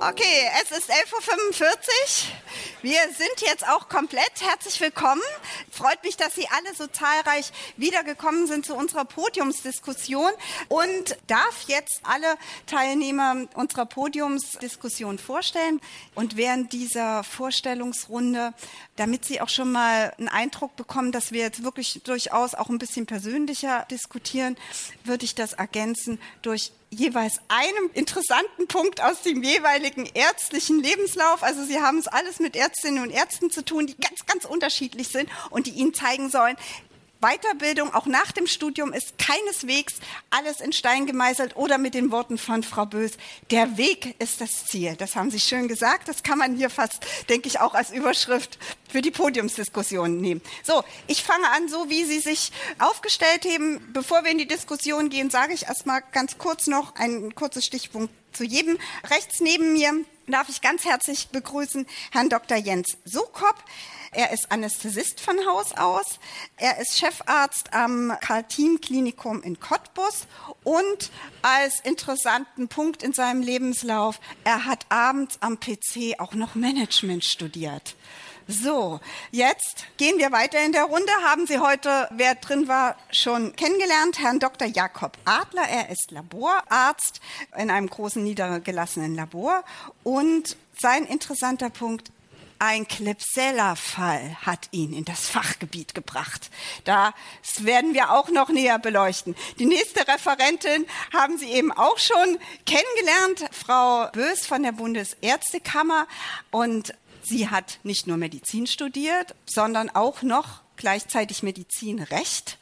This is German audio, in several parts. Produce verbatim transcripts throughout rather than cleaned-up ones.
Okay, es ist elf Uhr fünfundvierzig. Wir sind jetzt auch komplett. Herzlich willkommen. Freut mich, dass Sie alle so zahlreich wiedergekommen sind zu unserer Podiumsdiskussion und darf jetzt alle Teilnehmer unserer Podiumsdiskussion vorstellen. Und während dieser Vorstellungsrunde, damit Sie auch schon mal einen Eindruck bekommen, dass wir jetzt wirklich durchaus auch ein bisschen persönlicher diskutieren, würde ich das ergänzen durch jeweils einem interessanten Punkt aus dem jeweiligen ärztlichen Lebenslauf. Also Sie haben es alles mit Ärztinnen und Ärzten zu tun, die ganz, ganz unterschiedlich sind und die Ihnen zeigen sollen, Weiterbildung auch nach dem Studium ist keineswegs alles in Stein gemeißelt oder mit den Worten von Frau Bös, der Weg ist das Ziel. Das haben Sie schön gesagt, das kann man hier fast, denke ich, auch als Überschrift für die Podiumsdiskussion nehmen. So, ich fange an, so wie Sie sich aufgestellt haben. Bevor wir in die Diskussion gehen, sage ich erstmal ganz kurz noch ein kurzes Stichpunkt zu jedem. Rechts neben mir darf ich ganz herzlich begrüßen Herrn Doktor Jens Sokop. Er ist Anästhesist von Haus aus. Er ist Chefarzt am Karl-Thiem-Klinikum in Cottbus. Und als interessanten Punkt in seinem Lebenslauf, er hat abends am P C auch noch Management studiert. So, jetzt gehen wir weiter in der Runde. Haben Sie heute, wer drin war, schon kennengelernt, Herrn Doktor Jakob Adler. Er ist Laborarzt in einem großen niedergelassenen Labor. Und sein interessanter Punkt, ein Klebsiella-Fall hat ihn in das Fachgebiet gebracht. Das werden wir auch noch näher beleuchten. Die nächste Referentin haben Sie eben auch schon kennengelernt, Frau Bös von der Bundesärztekammer. Und sie hat nicht nur Medizin studiert, sondern auch noch gleichzeitig Medizinrecht.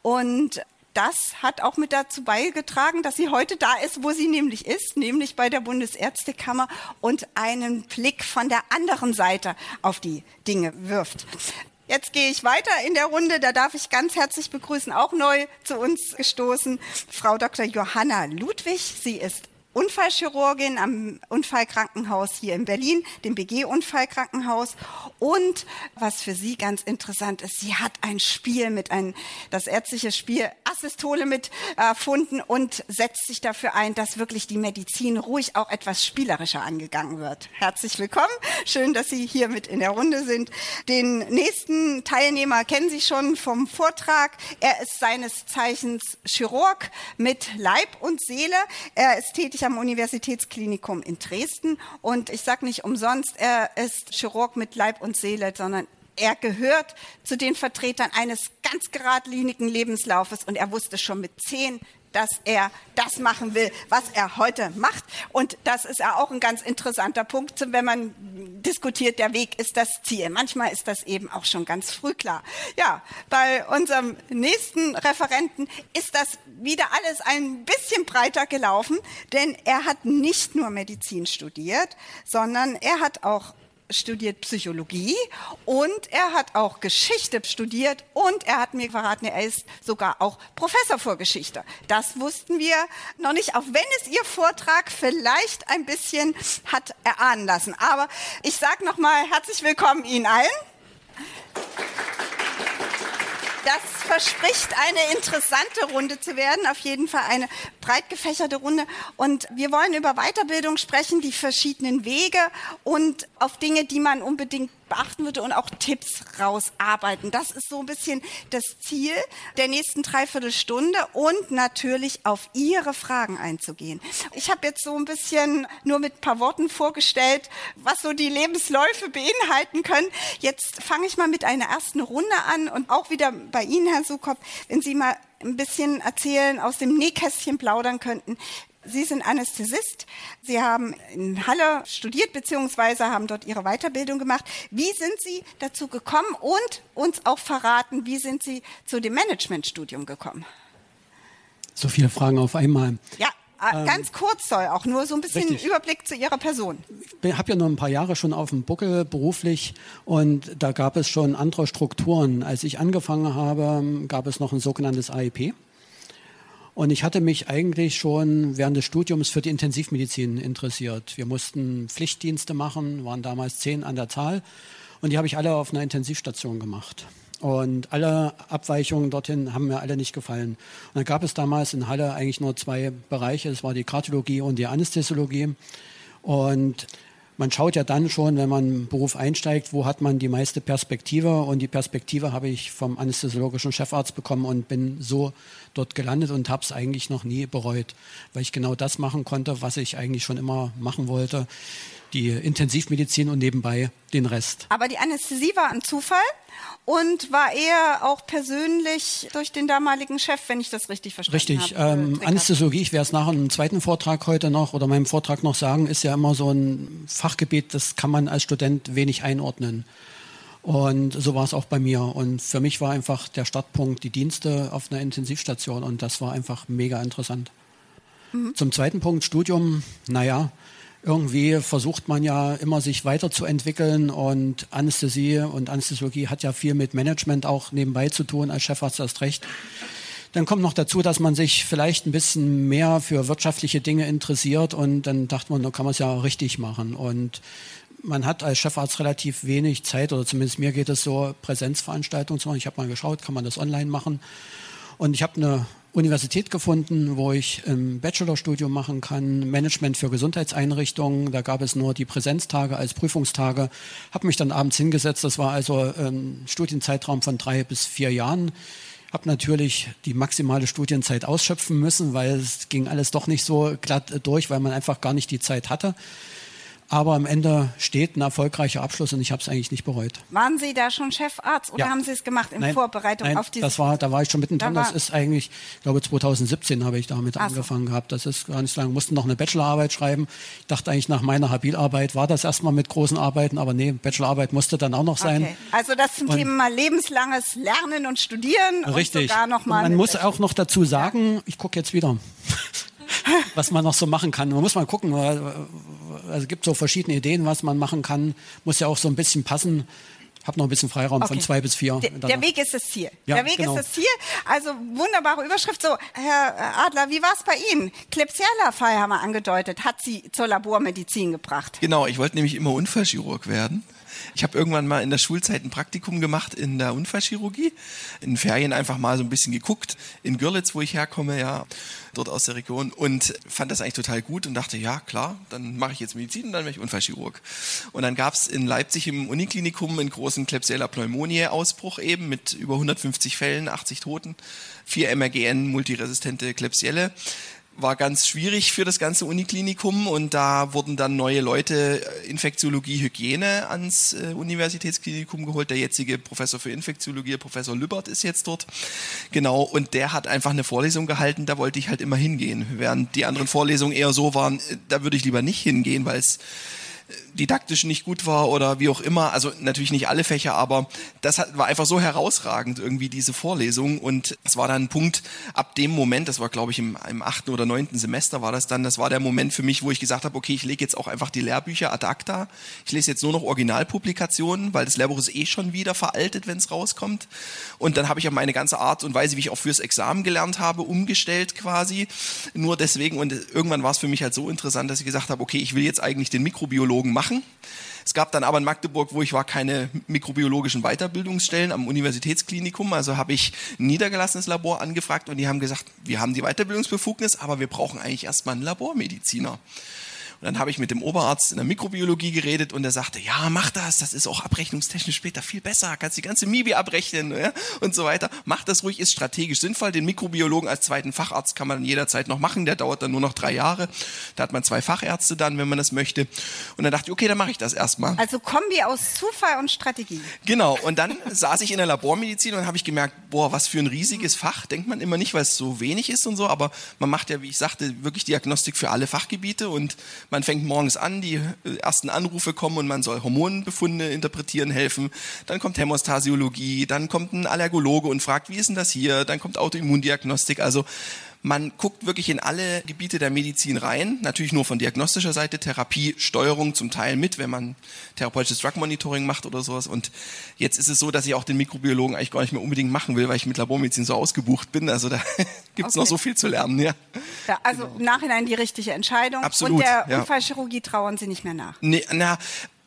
Und das hat auch mit dazu beigetragen, dass sie heute da ist, wo sie nämlich ist, nämlich bei der Bundesärztekammer und einen Blick von der anderen Seite auf die Dinge wirft. Jetzt gehe ich weiter in der Runde, da darf ich ganz herzlich begrüßen, auch neu zu uns gestoßen, Frau Doktor Johanna Ludwig. Sie ist Unfallchirurgin am Unfallkrankenhaus hier in Berlin, dem B G-Unfallkrankenhaus. Und was für sie ganz interessant ist, sie hat ein Spiel mit einem, das ärztliche Spiel Asystole mit erfunden und setzt sich dafür ein, dass wirklich die Medizin ruhig auch etwas spielerischer angegangen wird. Herzlich willkommen. Schön, dass Sie hier mit in der Runde sind. Den nächsten Teilnehmer kennen Sie schon vom Vortrag. Er ist seines Zeichens Chirurg mit Leib und Seele. Er ist tätig am Universitätsklinikum in Dresden und ich sage nicht umsonst, er ist Chirurg mit Leib und Seele, sondern er gehört zu den Vertretern eines ganz geradlinigen Lebenslaufes und er wusste schon mit zehn, dass er das machen will, was er heute macht. Und das ist ja auch ein ganz interessanter Punkt, wenn man diskutiert, der Weg ist das Ziel. Manchmal ist das eben auch schon ganz früh klar. Ja, bei unserem nächsten Referenten ist das wieder alles ein bisschen breiter gelaufen, denn er hat nicht nur Medizin studiert, sondern er hat auch studiert Psychologie und er hat auch Geschichte studiert und er hat mir verraten, er ist sogar auch Professor für Geschichte. Das wussten wir noch nicht, auch wenn es Ihr Vortrag vielleicht ein bisschen hat erahnen lassen. Aber ich sage nochmal herzlich willkommen Ihnen allen. Das verspricht eine interessante Runde zu werden, auf jeden Fall eine breit gefächerte Runde. Und wir wollen über Weiterbildung sprechen, die verschiedenen Wege und auf Dinge, die man unbedingt beachten würde und auch Tipps rausarbeiten. Das ist so ein bisschen das Ziel der nächsten Dreiviertelstunde und natürlich auf Ihre Fragen einzugehen. Ich habe jetzt so ein bisschen nur mit ein paar Worten vorgestellt, was so die Lebensläufe beinhalten können. Jetzt fange ich mal mit einer ersten Runde an und auch wieder bei Ihnen, Herr Sokop, wenn Sie mal ein bisschen erzählen, aus dem Nähkästchen plaudern könnten. Sie sind Anästhesist, Sie haben in Halle studiert bzw. haben dort Ihre Weiterbildung gemacht. Wie sind Sie dazu gekommen und uns auch verraten, wie sind Sie zu dem Managementstudium gekommen? So viele Fragen auf einmal. Ja, ähm, ganz kurz soll auch nur so ein bisschen richtig. Überblick zu Ihrer Person. Ich habe ja noch ein paar Jahre schon auf dem Buckel beruflich und da gab es schon andere Strukturen. Als ich angefangen habe, gab es noch ein sogenanntes A E P. Und ich hatte mich eigentlich schon während des Studiums für die Intensivmedizin interessiert. Wir mussten Pflichtdienste machen, waren damals zehn an der Zahl. Und die habe ich alle auf einer Intensivstation gemacht. Und alle Abweichungen dorthin haben mir alle nicht gefallen. Und dann gab es damals in Halle eigentlich nur zwei Bereiche. Es war die Kardiologie und die Anästhesiologie. Und man schaut ja dann schon, wenn man im Beruf einsteigt, wo hat man die meiste Perspektive. Und die Perspektive habe ich vom anästhesiologischen Chefarzt bekommen und bin so dort gelandet und habe es eigentlich noch nie bereut, weil ich genau das machen konnte, was ich eigentlich schon immer machen wollte. Die Intensivmedizin und nebenbei den Rest. Aber die Anästhesie war ein Zufall und war eher auch persönlich durch den damaligen Chef, wenn ich das richtig verstanden richtig, habe. Richtig. Ähm, Anästhesiologie, ich werde es nachher im zweiten Vortrag heute noch oder meinem Vortrag noch sagen, ist ja immer so ein Fachgebiet, das kann man als Student wenig einordnen. Und so war es auch bei mir. Und für mich war einfach der Startpunkt die Dienste auf einer Intensivstation und das war einfach mega interessant. Mhm. Zum zweiten Punkt, Studium, naja, irgendwie versucht man ja immer sich weiterzuentwickeln und Anästhesie und Anästhesiologie hat ja viel mit Management auch nebenbei zu tun, als Chefarzt erst recht. Dann kommt noch dazu, dass man sich vielleicht ein bisschen mehr für wirtschaftliche Dinge interessiert und dann dachte man, da kann man es ja richtig machen. Und man hat als Chefarzt relativ wenig Zeit, oder zumindest mir geht es so, Präsenzveranstaltungen zu machen. Ich habe mal geschaut, kann man das online machen. Und ich habe eine Universität gefunden, wo ich ein Bachelorstudium machen kann, Management für Gesundheitseinrichtungen. Da gab es nur die Präsenztage als Prüfungstage. Habe mich dann abends hingesetzt. Das war also ein Studienzeitraum von drei bis vier Jahren. Habe natürlich die maximale Studienzeit ausschöpfen müssen, weil es ging alles doch nicht so glatt durch, weil man einfach gar nicht die Zeit hatte. Aber am Ende steht ein erfolgreicher Abschluss und ich habe es eigentlich nicht bereut. Waren Sie da schon Chefarzt oder ja. haben Sie es gemacht in nein, Vorbereitung nein, auf diese? Das war, da war ich schon mittendrin. Da das ist eigentlich, ich glaube zweitausendsiebzehn habe ich damit Ach angefangen so. gehabt. Das ist gar nicht so lange. Mussten noch eine Bachelorarbeit schreiben. Ich dachte eigentlich nach meiner Habilarbeit war das erstmal mit großen Arbeiten, aber nee, Bachelorarbeit musste dann auch noch sein. Okay. Also das zum und Thema lebenslanges Lernen und Studieren richtig. und sogar noch mal. Und man muss auch noch dazu sagen, ja. ich gucke jetzt wieder. Was man noch so machen kann. Man muss mal gucken, also es gibt so verschiedene Ideen, was man machen kann. Muss ja auch so ein bisschen passen. Ich habe noch ein bisschen Freiraum okay. von zwei bis vier. Der, der Weg ist das Ziel. Ja, der Weg genau. ist das Ziel. Also wunderbare Überschrift. So, Herr Adler, wie war es bei Ihnen? Klebsiella-Fall haben wir angedeutet, hat Sie zur Labormedizin gebracht. Genau, ich wollte nämlich immer Unfallchirurg werden. Ich habe irgendwann mal in der Schulzeit ein Praktikum gemacht in der Unfallchirurgie. In Ferien einfach mal so ein bisschen geguckt. In Görlitz, wo ich herkomme, ja, dort aus der Region. Und fand das eigentlich total gut und dachte, ja klar, dann mache ich jetzt Medizin und dann werde ich Unfallchirurg. Und dann gab es in Leipzig im Uniklinikum einen großen Klebsiella-Pneumonie-Ausbruch eben mit über hundertfünfzig Fällen, achtzig Toten, vier M R G N, multiresistente Klebsielle. War ganz schwierig für das ganze Uniklinikum und da wurden dann neue Leute, Infektiologie, Hygiene ans äh, Universitätsklinikum geholt. Der jetzige Professor für Infektiologie, Professor Lübbert, ist jetzt dort. Genau, und der hat einfach eine Vorlesung gehalten, da wollte ich halt immer hingehen. Während die anderen Vorlesungen eher so waren, da würde ich lieber nicht hingehen, weil es didaktisch nicht gut war oder wie auch immer, also natürlich nicht alle Fächer, aber das hat, war einfach so herausragend irgendwie diese Vorlesung und es war dann ein Punkt, ab dem Moment, das war glaube ich im, im achten oder neunten Semester war das dann, das war der Moment für mich, wo ich gesagt habe, okay, ich lege jetzt auch einfach die Lehrbücher ad acta, ich lese jetzt nur noch Originalpublikationen, weil das Lehrbuch ist eh schon wieder veraltet, wenn es rauskommt und dann habe ich auch meine ganze Art und Weise, wie ich auch fürs Examen gelernt habe, umgestellt quasi, nur deswegen und irgendwann war es für mich halt so interessant, dass ich gesagt habe, okay, ich will jetzt eigentlich den Mikrobiologen machen. Es gab dann aber in Magdeburg, wo ich war, keine mikrobiologischen Weiterbildungsstellen am Universitätsklinikum. Also habe ich ein niedergelassenes Labor angefragt und die haben gesagt, wir haben die Weiterbildungsbefugnis, aber wir brauchen eigentlich erstmal einen Labormediziner. Und dann habe ich mit dem Oberarzt in der Mikrobiologie geredet und er sagte, ja, mach das, das ist auch abrechnungstechnisch später viel besser, kannst die ganze M I B I abrechnen, ja, und so weiter. Mach das ruhig, ist strategisch sinnvoll. Den Mikrobiologen als zweiten Facharzt kann man jederzeit noch machen, der dauert dann nur noch drei Jahre. Da hat man zwei Fachärzte dann, wenn man das möchte. Und dann dachte ich, okay, dann mache ich das erstmal. Also Kombi aus Zufall und Strategie. Genau, und dann saß ich in der Labormedizin und habe ich gemerkt, boah, was für ein riesiges Fach, denkt man immer nicht, weil es so wenig ist und so, aber man macht ja, wie ich sagte, wirklich Diagnostik für alle Fachgebiete und man fängt morgens an, die ersten Anrufe kommen und man soll Hormonbefunde interpretieren, helfen. Dann kommt Hämostasiologie, dann kommt ein Allergologe und fragt, wie ist denn das hier? Dann kommt Autoimmundiagnostik. Also man guckt wirklich in alle Gebiete der Medizin rein, natürlich nur von diagnostischer Seite, Therapie, Steuerung zum Teil mit, wenn man therapeutisches Drug Monitoring macht oder sowas. Und jetzt ist es so, dass ich auch den Mikrobiologen eigentlich gar nicht mehr unbedingt machen will, weil ich mit Labormedizin so ausgebucht bin. Also da gibt es okay. noch so viel zu lernen. Ja, ja also genau. Im Nachhinein die richtige Entscheidung. Absolut, und der ja. Unfallchirurgie trauern Sie nicht mehr nach? Nee, na,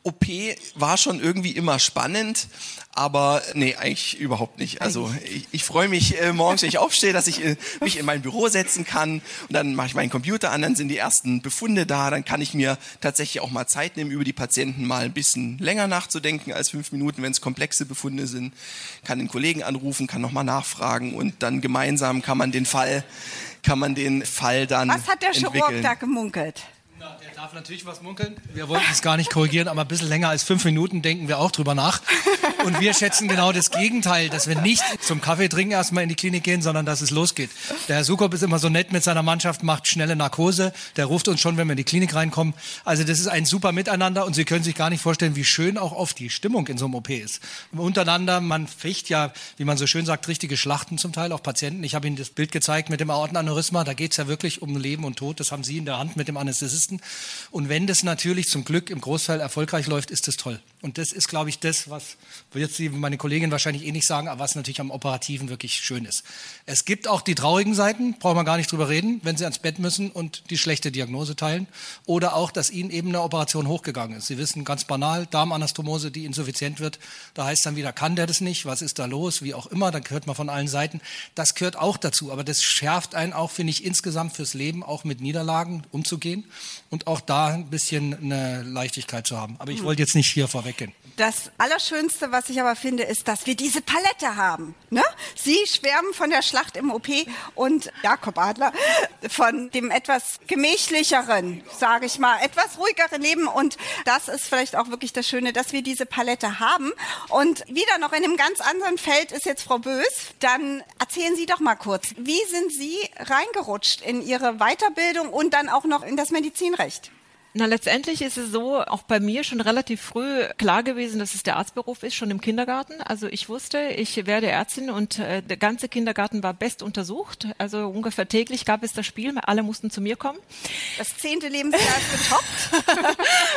O P war schon irgendwie immer spannend, aber nee, eigentlich überhaupt nicht. Also ich, ich freue mich äh, morgens, wenn ich aufstehe, dass ich äh, mich in mein Büro setzen kann und dann mache ich meinen Computer an, dann sind die ersten Befunde da, dann kann ich mir tatsächlich auch mal Zeit nehmen, über die Patienten mal ein bisschen länger nachzudenken als fünf Minuten, wenn es komplexe Befunde sind, kann den Kollegen anrufen, kann nochmal nachfragen und dann gemeinsam kann man den Fall, kann man den Fall dann Was hat der Chirurg entwickeln. da gemunkelt? Na, der darf natürlich was munkeln. Wir wollten es gar nicht korrigieren, aber ein bisschen länger als fünf Minuten denken wir auch drüber nach. Und wir schätzen genau das Gegenteil, dass wir nicht zum Kaffee trinken erstmal in die Klinik gehen, sondern dass es losgeht. Der Herr Sukop ist immer so nett mit seiner Mannschaft, macht schnelle Narkose. Der ruft uns schon, wenn wir in die Klinik reinkommen. Also das ist ein super Miteinander und Sie können sich gar nicht vorstellen, wie schön auch oft die Stimmung in so einem O P ist. Untereinander, man ficht ja, wie man so schön sagt, richtige Schlachten zum Teil, auch Patienten. Ich habe Ihnen das Bild gezeigt mit dem Aortenaneurysma. Da geht es ja wirklich um Leben und Tod. Das haben Sie in der Hand mit dem Anästhesisten. Und wenn das natürlich zum Glück im Großteil erfolgreich läuft, ist das toll. Und das ist, glaube ich, das, was jetzt meine Kollegin wahrscheinlich eh nicht sagen, aber was natürlich am Operativen wirklich schön ist. Es gibt auch die traurigen Seiten, brauchen wir gar nicht drüber reden, wenn Sie ans Bett müssen und die schlechte Diagnose teilen. Oder auch, dass Ihnen eben eine Operation hochgegangen ist. Sie wissen ganz banal, Darmanastomose, die insuffizient wird. Da heißt dann wieder, kann der das nicht? Was ist da los? Wie auch immer, dann hört man von allen Seiten. Das gehört auch dazu. Aber das schärft einen auch, finde ich, insgesamt fürs Leben, auch mit Niederlagen umzugehen und auch da ein bisschen eine Leichtigkeit zu haben. Aber ich wollte jetzt nicht hier vorweggehen. Das Allerschönste, was ich aber finde, ist, dass wir diese Palette haben. Ne? Sie schwärmen von der Schlacht im O P und Jakob Adler von dem etwas gemächlicheren, sage ich mal, etwas ruhigeren Leben. Und das ist vielleicht auch wirklich das Schöne, dass wir diese Palette haben. Und wieder noch in einem ganz anderen Feld ist jetzt Frau Bös. Dann erzählen Sie doch mal kurz, wie sind Sie reingerutscht in Ihre Weiterbildung und dann auch noch in das Medizinrecht? Na, letztendlich ist es so, auch bei mir schon relativ früh klar gewesen, dass es der Arztberuf ist, schon im Kindergarten. Also ich wusste, ich werde Ärztin und äh, der ganze Kindergarten war best untersucht. Also ungefähr täglich gab es das Spiel, alle mussten zu mir kommen. Das zehnte Lebensjahr ist getoppt.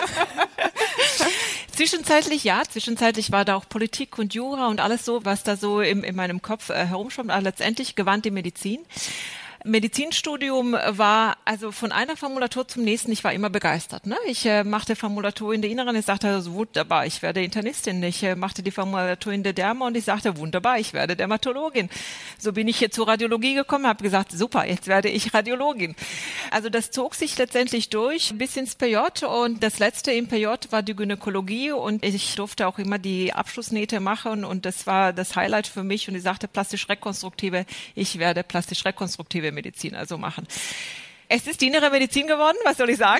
Zwischenzeitlich, ja, zwischenzeitlich war da auch Politik und Jura und alles so, was da so im, in meinem Kopf äh, herumschwammt, aber letztendlich gewandt die Medizin. Medizinstudium war also von einer Formulatur zum nächsten, ich war immer begeistert. Ne? Ich äh, machte Formulatur in der Inneren, ich sagte, also, wunderbar, ich werde Internistin. Ich äh, machte die Formulatur in der Derma und ich sagte, wunderbar, ich werde Dermatologin. So bin ich hier zur Radiologie gekommen, habe gesagt, super, jetzt werde ich Radiologin. Also das zog sich letztendlich durch bis ins P J und das letzte im P J war die Gynäkologie und ich durfte auch immer die Abschlussnähte machen und das war das Highlight für mich und ich sagte, plastisch-rekonstruktive, ich werde plastisch-rekonstruktive Medizin also machen. Es ist die innere Medizin geworden, was soll ich sagen?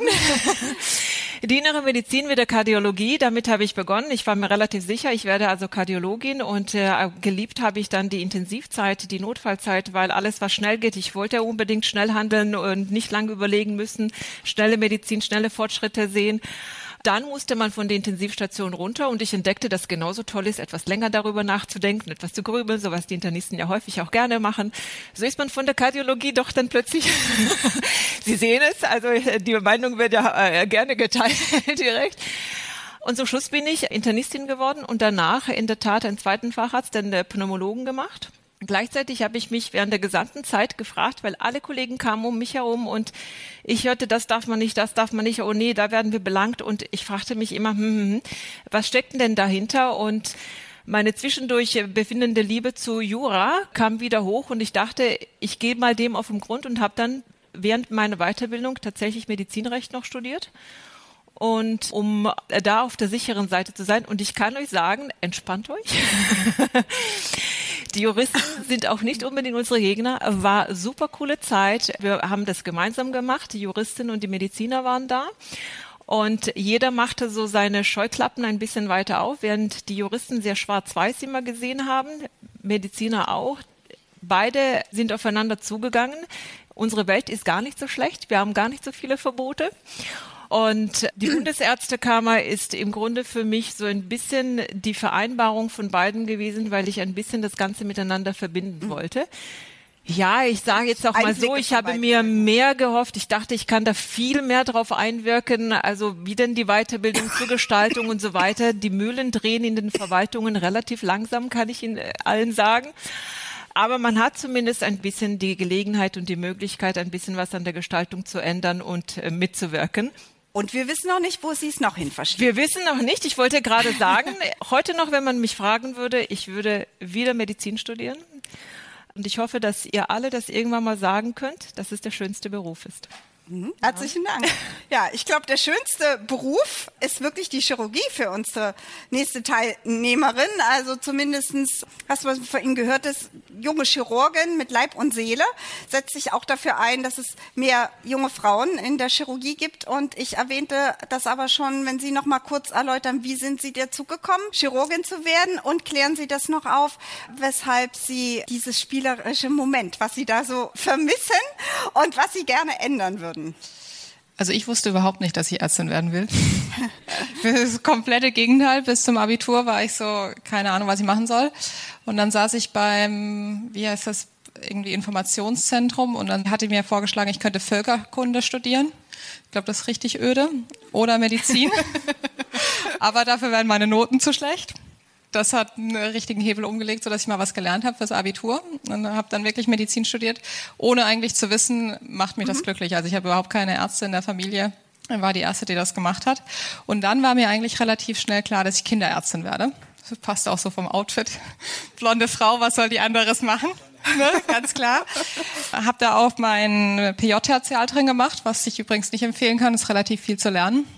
Die innere Medizin mit der Kardiologie, damit habe ich begonnen. Ich war mir relativ sicher, ich werde also Kardiologin und äh, geliebt habe ich dann die Intensivzeit, die Notfallzeit, weil alles, was schnell geht, ich wollte unbedingt schnell handeln und nicht lange überlegen müssen, schnelle Medizin, schnelle Fortschritte sehen. Dann musste man von der Intensivstation runter und ich entdeckte, dass genauso toll ist, etwas länger darüber nachzudenken, etwas zu grübeln, so was die Internisten ja häufig auch gerne machen. So ist man von der Kardiologie doch dann plötzlich, Sie sehen es, also die Meinung wird ja äh, gerne geteilt direkt. Und zum Schluss bin ich Internistin geworden und danach in der Tat einen zweiten Facharzt, den Pneumologen gemacht. Gleichzeitig habe ich mich während der gesamten Zeit gefragt, weil alle Kollegen kamen um mich herum und ich hörte, das darf man nicht, das darf man nicht, oh nee, da werden wir belangt und ich fragte mich immer, hm, hm, was steckt denn dahinter? Und meine zwischendurch befindende Liebe zu Jura kam wieder hoch und ich dachte, ich gehe mal dem auf den Grund und habe dann während meiner Weiterbildung tatsächlich Medizinrecht noch studiert. Und um da auf der sicheren Seite zu sein, und ich kann euch sagen, entspannt euch. Die Juristen sind auch nicht unbedingt unsere Gegner. War super coole Zeit. Wir haben das gemeinsam gemacht. Die Juristin und die Mediziner waren da. Und jeder machte so seine Scheuklappen ein bisschen weiter auf, während die Juristen sehr schwarz-weiß immer gesehen haben. Mediziner auch. Beide sind aufeinander zugegangen. Unsere Welt ist gar nicht so schlecht. Wir haben gar nicht so viele Verbote. Und die Bundesärztekammer ist im Grunde für mich so ein bisschen die Vereinbarung von beiden gewesen, weil ich ein bisschen das Ganze miteinander verbinden wollte. Ja, ich sage jetzt auch mal so, ich habe mir mehr gehofft. Ich dachte, ich kann da viel mehr drauf einwirken. Also wie denn die Weiterbildung zur Gestaltung und so weiter. Die Mühlen drehen in den Verwaltungen relativ langsam, kann ich Ihnen allen sagen. Aber man hat zumindest ein bisschen die Gelegenheit und die Möglichkeit, ein bisschen was an der Gestaltung zu ändern und äh, mitzuwirken. Und wir wissen noch nicht, wo Sie es noch hin verschieben. Wir wissen noch nicht. Ich wollte gerade sagen, heute noch, wenn man mich fragen würde, ich würde wieder Medizin studieren. Und ich hoffe, dass ihr alle das irgendwann mal sagen könnt, dass es der schönste Beruf ist. Mhm. Herzlichen Dank. Ja, ich glaube, der schönste Beruf ist wirklich die Chirurgie für unsere nächste Teilnehmerin. Also zumindestens, was man von Ihnen gehört ist, junge Chirurgin mit Leib und Seele, setzt sich auch dafür ein, dass es mehr junge Frauen in der Chirurgie gibt. Und ich erwähnte das aber schon, wenn Sie noch mal kurz erläutern, wie sind Sie dazu gekommen, Chirurgin zu werden, und klären Sie das noch auf, weshalb Sie dieses spielerische Moment, was Sie da so vermissen und was Sie gerne ändern würden. Also ich wusste überhaupt nicht, dass ich Ärztin werden will. Das komplette Gegenteil. Bis zum Abitur war ich so, keine Ahnung, was ich machen soll. Und dann saß ich beim, wie heißt das, irgendwie Informationszentrum, und dann hatte mir vorgeschlagen, ich könnte Völkerkunde studieren. Ich glaube, das ist richtig öde. Oder Medizin. Aber dafür wären meine Noten zu schlecht. Das hat einen richtigen Hebel umgelegt, sodass ich mal was gelernt habe fürs Abitur. Und habe dann wirklich Medizin studiert, ohne eigentlich zu wissen, macht mich das mhm. glücklich. Also ich habe überhaupt keine Ärzte in der Familie. Ich war die Erste, die das gemacht hat. Und dann war mir eigentlich relativ schnell klar, dass ich Kinderärztin werde. Das passt auch so vom Outfit. Blonde Frau, was soll die anderes machen? Ne? Ganz klar. Habe da auch mein P J-Tertial drin gemacht, was ich übrigens nicht empfehlen kann. Ist relativ viel zu lernen.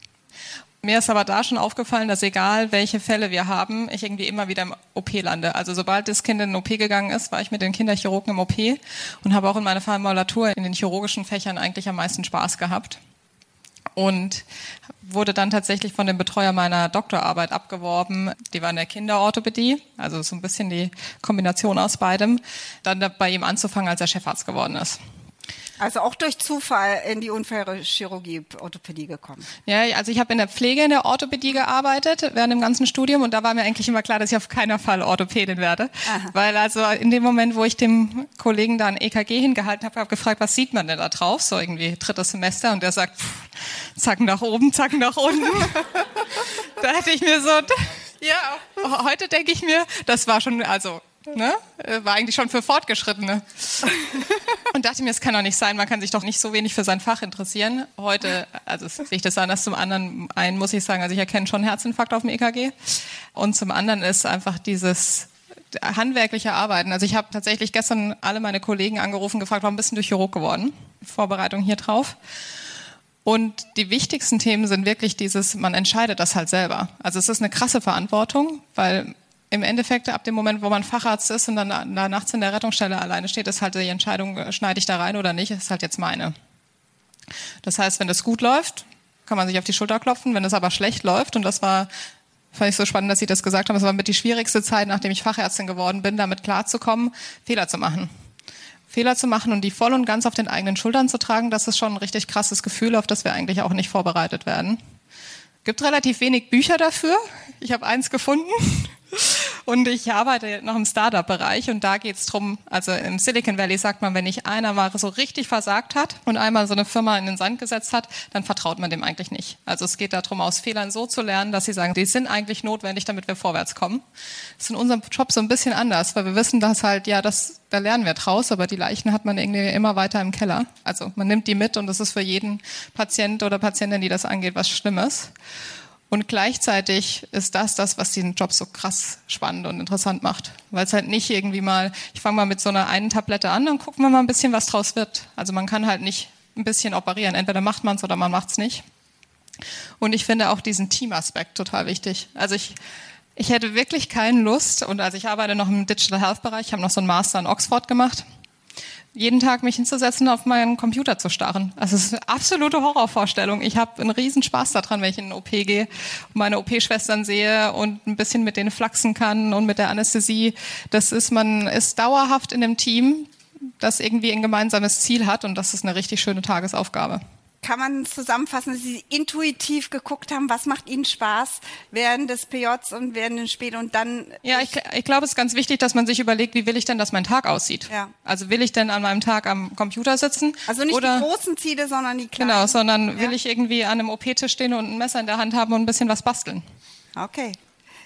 Mir ist aber da schon aufgefallen, dass egal welche Fälle wir haben, ich irgendwie immer wieder im O P lande. Also sobald das Kind in den O P gegangen ist, war ich mit den Kinderchirurgen im O P und habe auch in meiner Formulatur in den chirurgischen Fächern eigentlich am meisten Spaß gehabt. Und wurde dann tatsächlich von dem Betreuer meiner Doktorarbeit abgeworben. Die war in der Kinderorthopädie, also so ein bisschen die Kombination aus beidem, dann bei ihm anzufangen, als er Chefarzt geworden ist. Also auch durch Zufall in die Unfallchirurgie, Orthopädie gekommen. Ja, also ich habe in der Pflege in der Orthopädie gearbeitet während dem ganzen Studium, und da war mir eigentlich immer klar, dass ich auf keinen Fall Orthopädin werde. Aha. Weil also in dem Moment, wo ich dem Kollegen da ein E K G hingehalten habe, habe gefragt, was sieht man denn da drauf? So irgendwie drittes Semester, und der sagt, pff, zacken nach oben, zacken nach unten. Da hätte ich mir so, ja, heute denke ich mir, das war schon, also... Ne? War eigentlich schon für Fortgeschrittene. Und dachte mir, es kann doch nicht sein, man kann sich doch nicht so wenig für sein Fach interessieren. Heute, also sehe ich das anders. Zum anderen, einen muss ich sagen, also ich erkenne schon Herzinfarkt auf dem E K G. Und zum anderen ist einfach dieses handwerkliche Arbeiten. Also ich habe tatsächlich gestern alle meine Kollegen angerufen, gefragt, warum bist du Chirurg geworden? Vorbereitung hier drauf. Und die wichtigsten Themen sind wirklich dieses, man entscheidet das halt selber. Also es ist eine krasse Verantwortung, weil im Endeffekt, ab dem Moment, wo man Facharzt ist und dann da nachts in der Rettungsstelle alleine steht, ist halt die Entscheidung, schneide ich da rein oder nicht, ist halt jetzt meine. Das heißt, wenn das gut läuft, kann man sich auf die Schulter klopfen. Wenn es aber schlecht läuft, und das war, fand ich so spannend, dass Sie das gesagt haben, das war mit die schwierigste Zeit, nachdem ich Fachärztin geworden bin, damit klarzukommen, Fehler zu machen. Fehler zu machen und die voll und ganz auf den eigenen Schultern zu tragen, das ist schon ein richtig krasses Gefühl, auf das wir eigentlich auch nicht vorbereitet werden. Gibt relativ wenig Bücher dafür. Ich habe eins gefunden. Und ich arbeite noch im Startup-Bereich, und da geht's drum, also im Silicon Valley sagt man, wenn nicht einer mal so richtig versagt hat und einmal so eine Firma in den Sand gesetzt hat, dann vertraut man dem eigentlich nicht. Also es geht darum, aus Fehlern so zu lernen, dass sie sagen, die sind eigentlich notwendig, damit wir vorwärts kommen. Das ist in unserem Job so ein bisschen anders, weil wir wissen, dass halt, ja, das, da lernen wir draus, aber die Leichen hat man irgendwie immer weiter im Keller. Also man nimmt die mit, und das ist für jeden Patient oder Patientin, die das angeht, was Schlimmes. Und gleichzeitig ist das das, was den Job so krass spannend und interessant macht. Weil es halt nicht irgendwie mal, ich fange mal mit so einer einen Tablette an, dann gucken wir mal ein bisschen, was draus wird. Also man kann halt nicht ein bisschen operieren. Entweder macht man es oder man macht es nicht. Und ich finde auch diesen Teamaspekt total wichtig. Also ich, ich hätte wirklich keine Lust, und also ich arbeite noch im Digital Health Bereich, ich habe noch so einen Master in Oxford gemacht, jeden Tag mich hinzusetzen, auf meinen Computer zu starren. Also es ist eine absolute Horrorvorstellung. Ich habe einen riesen Spaß daran, wenn ich in den O P gehe und meine O P-Schwestern sehe und ein bisschen mit denen flachsen kann und mit der Anästhesie. Das ist, man ist dauerhaft in einem Team, das irgendwie ein gemeinsames Ziel hat, und das ist eine richtig schöne Tagesaufgabe. Kann man zusammenfassen, dass Sie intuitiv geguckt haben, was macht Ihnen Spaß während des P Js und während des Spiels, und dann... Ja, ich, ich glaube, es ist ganz wichtig, dass man sich überlegt, wie will ich denn, dass mein Tag aussieht? Ja. Also will ich denn an meinem Tag am Computer sitzen? Also nicht oder, die großen Ziele, sondern die kleinen. Genau, sondern ja. will ich irgendwie an einem O P-Tisch stehen und ein Messer in der Hand haben und ein bisschen was basteln? Okay.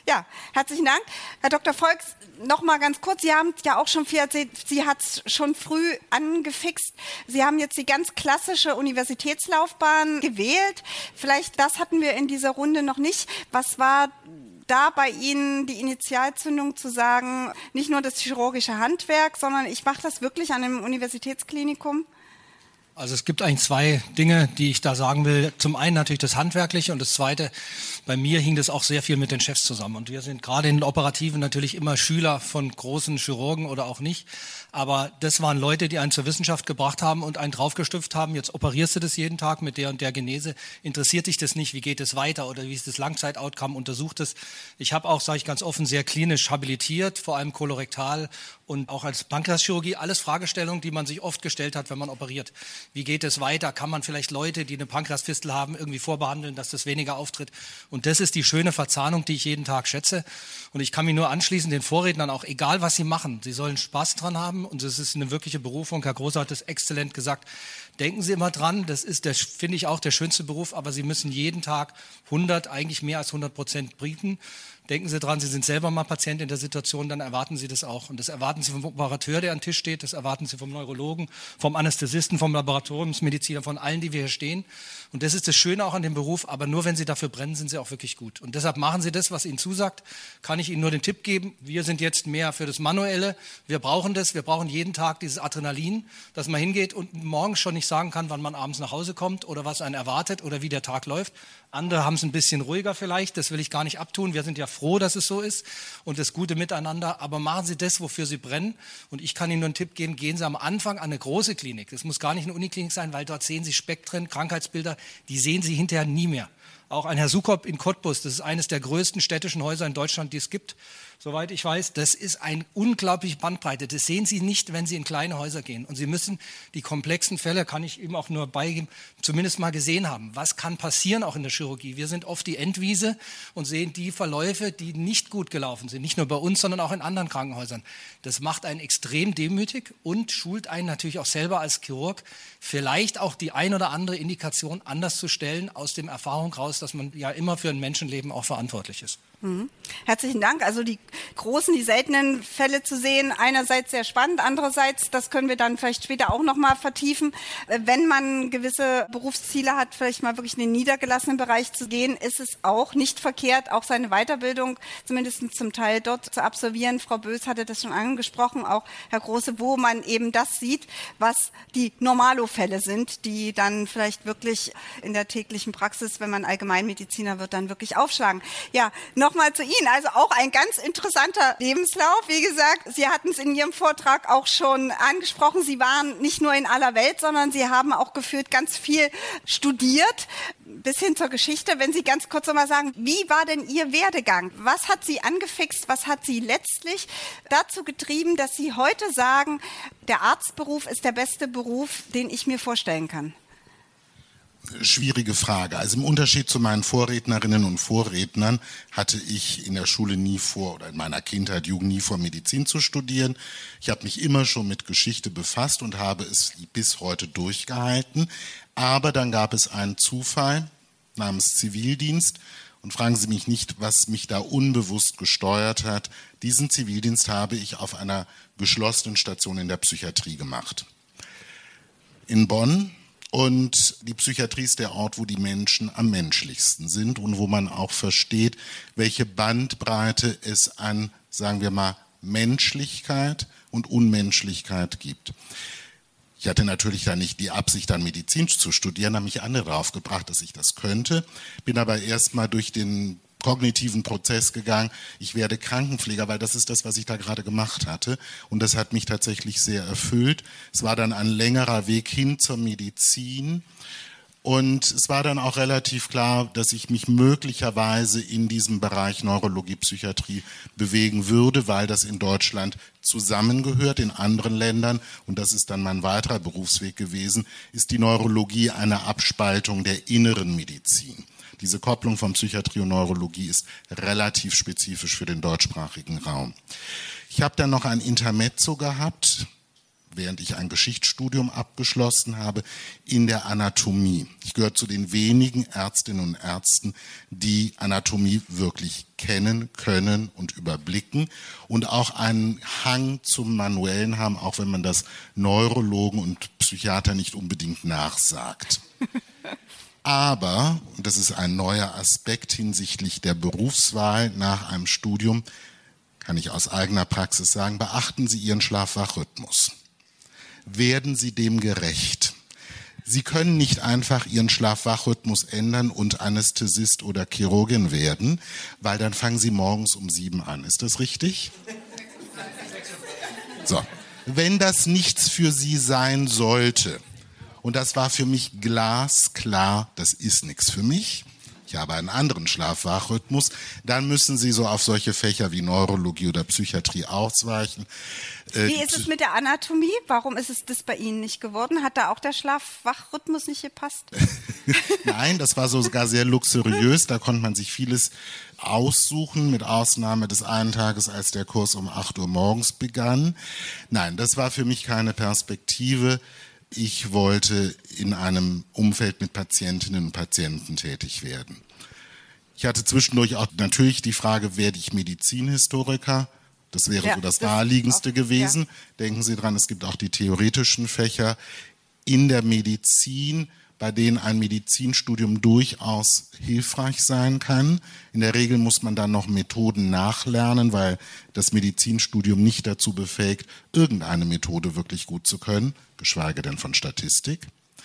Ja, herzlichen Dank. Herr Doktor Volks, noch mal ganz kurz, Sie haben ja auch schon viel erzählt, Sie hat es schon früh angefixt. Sie haben jetzt die ganz klassische Universitätslaufbahn gewählt. Vielleicht, das hatten wir in dieser Runde noch nicht. Was war da bei Ihnen die Initialzündung zu sagen, nicht nur das chirurgische Handwerk, sondern ich mache das wirklich an einem Universitätsklinikum? Also es gibt eigentlich zwei Dinge, die ich da sagen will. Zum einen natürlich das Handwerkliche und das Zweite, bei mir hing das auch sehr viel mit den Chefs zusammen. Und wir sind gerade in den Operativen natürlich immer Schüler von großen Chirurgen oder auch nicht. Aber das waren Leute, die einen zur Wissenschaft gebracht haben und einen draufgestüpft haben. Jetzt operierst du das jeden Tag mit der und der Genese. Interessiert dich das nicht? Wie geht es weiter? Oder wie ist das Langzeitoutcome? Untersucht es. Ich habe auch, sage ich ganz offen, sehr klinisch habilitiert, vor allem kolorektal und auch als Pankreaschirurgie. Alles Fragestellungen, die man sich oft gestellt hat, wenn man operiert. Wie geht es weiter? Kann man vielleicht Leute, die eine Pankreasfistel haben, irgendwie vorbehandeln, dass das weniger auftritt? Und das ist die schöne Verzahnung, die ich jeden Tag schätze. Und ich kann mich nur anschließen, den Vorrednern auch, egal was sie machen, sie sollen Spaß dran haben. Und das ist eine wirkliche Berufung. Herr Großer hat es exzellent gesagt. Denken Sie immer dran, das ist, der, finde ich, auch der schönste Beruf, aber Sie müssen jeden Tag hundert, eigentlich mehr als hundert Prozent bieten. Denken Sie dran, Sie sind selber mal Patient in der Situation, dann erwarten Sie das auch. Und das erwarten Sie vom Operateur, der am Tisch steht, das erwarten Sie vom Neurologen, vom Anästhesisten, vom Laboratoriumsmediziner, von allen, die wir hier stehen. Und das ist das Schöne auch an dem Beruf, aber nur wenn Sie dafür brennen, sind Sie auch wirklich gut. Und deshalb machen Sie das, was Ihnen zusagt. Kann ich Ihnen nur den Tipp geben, wir sind jetzt mehr für das Manuelle. Wir brauchen das, wir brauchen jeden Tag dieses Adrenalin, dass man hingeht und morgens schon nicht sagen kann, wann man abends nach Hause kommt oder was einen erwartet oder wie der Tag läuft. Andere haben es ein bisschen ruhiger vielleicht, das will ich gar nicht abtun. Wir sind ja froh, dass es so ist und das gute Miteinander. Aber machen Sie das, wofür Sie brennen. Und ich kann Ihnen nur einen Tipp geben, gehen Sie am Anfang an eine große Klinik. Das muss gar nicht eine Uniklinik sein, weil dort sehen Sie Spektren, Krankheitsbilder, die sehen Sie hinterher nie mehr. Auch ein Herr Sukop in Cottbus, das ist eines der größten städtischen Häuser in Deutschland, die es gibt. Soweit ich weiß, das ist eine unglaubliche Bandbreite. Das sehen Sie nicht, wenn Sie in kleine Häuser gehen. Und Sie müssen die komplexen Fälle, kann ich ihm auch nur beigeben, zumindest mal gesehen haben. Was kann passieren auch in der Chirurgie? Wir sind oft die Endwiese und sehen die Verläufe, die nicht gut gelaufen sind. Nicht nur bei uns, sondern auch in anderen Krankenhäusern. Das macht einen extrem demütig und schult einen natürlich auch selber als Chirurg, vielleicht auch die ein oder andere Indikation anders zu stellen, aus dem Erfahrung raus, dass man ja immer für ein Menschenleben auch verantwortlich ist. Mhm. Herzlichen Dank. Also die großen, die seltenen Fälle zu sehen, einerseits sehr spannend, andererseits, das können wir dann vielleicht später auch noch mal vertiefen, wenn man gewisse Berufsziele hat, vielleicht mal wirklich in den niedergelassenen Bereich zu gehen, ist es auch nicht verkehrt, auch seine Weiterbildung zumindest zum Teil dort zu absolvieren. Frau Bös hatte das schon angesprochen, auch Herr Große, wo man eben das sieht, was die Normalo-Fälle sind, die dann vielleicht wirklich in der täglichen Praxis, wenn man Allgemeinmediziner wird, dann wirklich aufschlagen. Ja, nochmal zu Ihnen. Also auch ein ganz interessanter Lebenslauf. Wie gesagt, Sie hatten es in Ihrem Vortrag auch schon angesprochen. Sie waren nicht nur in aller Welt, sondern Sie haben auch gefühlt ganz viel studiert, bis hin zur Geschichte. Wenn Sie ganz kurz nochmal sagen, wie war denn Ihr Werdegang? Was hat Sie angefixt? Was hat Sie letztlich dazu getrieben, dass Sie heute sagen, der Arztberuf ist der beste Beruf, den ich mir vorstellen kann? Schwierige Frage. Also im Unterschied zu meinen Vorrednerinnen und Vorrednern hatte ich in der Schule nie vor oder in meiner Kindheit, Jugend nie vor, Medizin zu studieren. Ich habe mich immer schon mit Geschichte befasst und habe es bis heute durchgehalten. Aber dann gab es einen Zufall namens Zivildienst. Und fragen Sie mich nicht, was mich da unbewusst gesteuert hat. Diesen Zivildienst habe ich auf einer geschlossenen Station in der Psychiatrie gemacht. In Bonn. Und die Psychiatrie ist der Ort, wo die Menschen am menschlichsten sind und wo man auch versteht, welche Bandbreite es an, sagen wir mal, Menschlichkeit und Unmenschlichkeit gibt. Ich hatte natürlich dann nicht die Absicht, dann Medizin zu studieren, haben mich andere darauf gebracht, dass ich das könnte, bin aber erst mal durch den kognitiven Prozess gegangen, ich werde Krankenpfleger, weil das ist das, was ich da gerade gemacht hatte und das hat mich tatsächlich sehr erfüllt. Es war dann ein längerer Weg hin zur Medizin und es war dann auch relativ klar, dass ich mich möglicherweise in diesem Bereich Neurologie, Psychiatrie bewegen würde, weil das in Deutschland zusammengehört, in anderen Ländern, und das ist dann mein weiterer Berufsweg gewesen, ist die Neurologie eine Abspaltung der inneren Medizin. Diese Kopplung von Psychiatrie und Neurologie ist relativ spezifisch für den deutschsprachigen Raum. Ich habe dann noch ein Intermezzo gehabt, während ich ein Geschichtsstudium abgeschlossen habe, in der Anatomie. Ich gehöre zu den wenigen Ärztinnen und Ärzten, die Anatomie wirklich kennen, können und überblicken und auch einen Hang zum Manuellen haben, auch wenn man das Neurologen und Psychiater nicht unbedingt nachsagt. Aber, und das ist ein neuer Aspekt hinsichtlich der Berufswahl nach einem Studium, kann ich aus eigener Praxis sagen, beachten Sie Ihren Schlaf-Wach-Rhythmus. Werden Sie dem gerecht? Sie können nicht einfach Ihren Schlaf-Wach-Rhythmus ändern und Anästhesist oder Chirurgin werden, weil dann fangen Sie morgens um sieben an. Ist das richtig? So. Wenn das nichts für Sie sein sollte, und das war für mich glasklar, das ist nichts für mich, ich habe einen anderen Schlaf-Wach-Rhythmus, dann müssen Sie so auf solche Fächer wie Neurologie oder Psychiatrie ausweichen. Wie ist es mit der Anatomie? Warum ist es das bei Ihnen nicht geworden? Hat da auch der Schlaf-Wach-Rhythmus nicht gepasst? Nein, das war sogar sehr luxuriös. Da konnte man sich vieles aussuchen, mit Ausnahme des einen Tages, als der Kurs um acht Uhr morgens begann. Nein, das war für mich keine Perspektive. Ich wollte in einem Umfeld mit Patientinnen und Patienten tätig werden. Ich hatte zwischendurch auch natürlich die Frage, werde ich Medizinhistoriker? Das wäre ja, so das, das Naheliegendste auch, gewesen. Ja. Denken Sie dran, es gibt auch die theoretischen Fächer in der Medizin, bei denen ein Medizinstudium durchaus hilfreich sein kann. In der Regel muss man dann noch Methoden nachlernen, weil das Medizinstudium nicht dazu befähigt, irgendeine Methode wirklich gut zu können, geschweige denn von Statistik.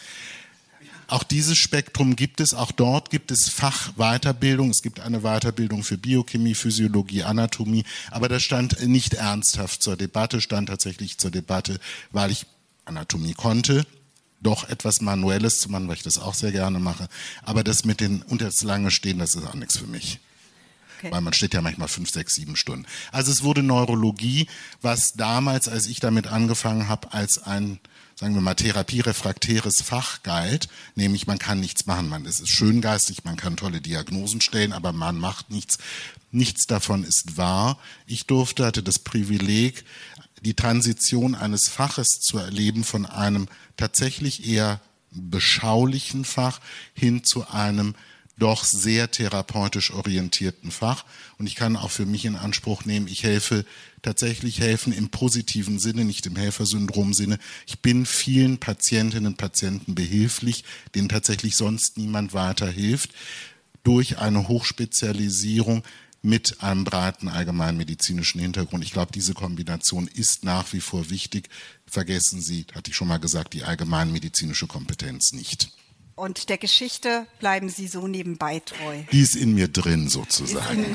Auch dieses Spektrum gibt es, auch dort gibt es Fachweiterbildung. Es gibt eine Weiterbildung für Biochemie, Physiologie, Anatomie, aber das stand nicht ernsthaft zur Debatte, stand tatsächlich zur Debatte, weil ich Anatomie konnte, doch etwas Manuelles zu machen, weil ich das auch sehr gerne mache. Aber das mit den unter das lange Stehen, das ist auch nichts für mich. Okay. Weil man steht ja manchmal fünf, sechs, sieben Stunden. Also es wurde Neurologie, was damals, als ich damit angefangen habe, als ein, sagen wir mal, therapierefraktäres Fach galt. Nämlich man kann nichts machen. Man es ist schöngeistig, man kann tolle Diagnosen stellen, aber man macht nichts. Nichts davon ist wahr. Ich durfte, hatte das Privileg, die Transition eines Faches zu erleben von einem tatsächlich eher beschaulichen Fach hin zu einem doch sehr therapeutisch orientierten Fach. Und ich kann auch für mich in Anspruch nehmen, ich helfe, tatsächlich helfen im positiven Sinne, nicht im Helfersyndrom-Sinne. Ich bin vielen Patientinnen und Patienten behilflich, denen tatsächlich sonst niemand weiterhilft, durch eine Hochspezialisierung mit einem breiten allgemeinmedizinischen Hintergrund. Ich glaube, diese Kombination ist nach wie vor wichtig. Vergessen Sie, hatte ich schon mal gesagt, die allgemeinmedizinische Kompetenz nicht. Und der Geschichte bleiben Sie so nebenbei treu. Die ist in mir drin sozusagen.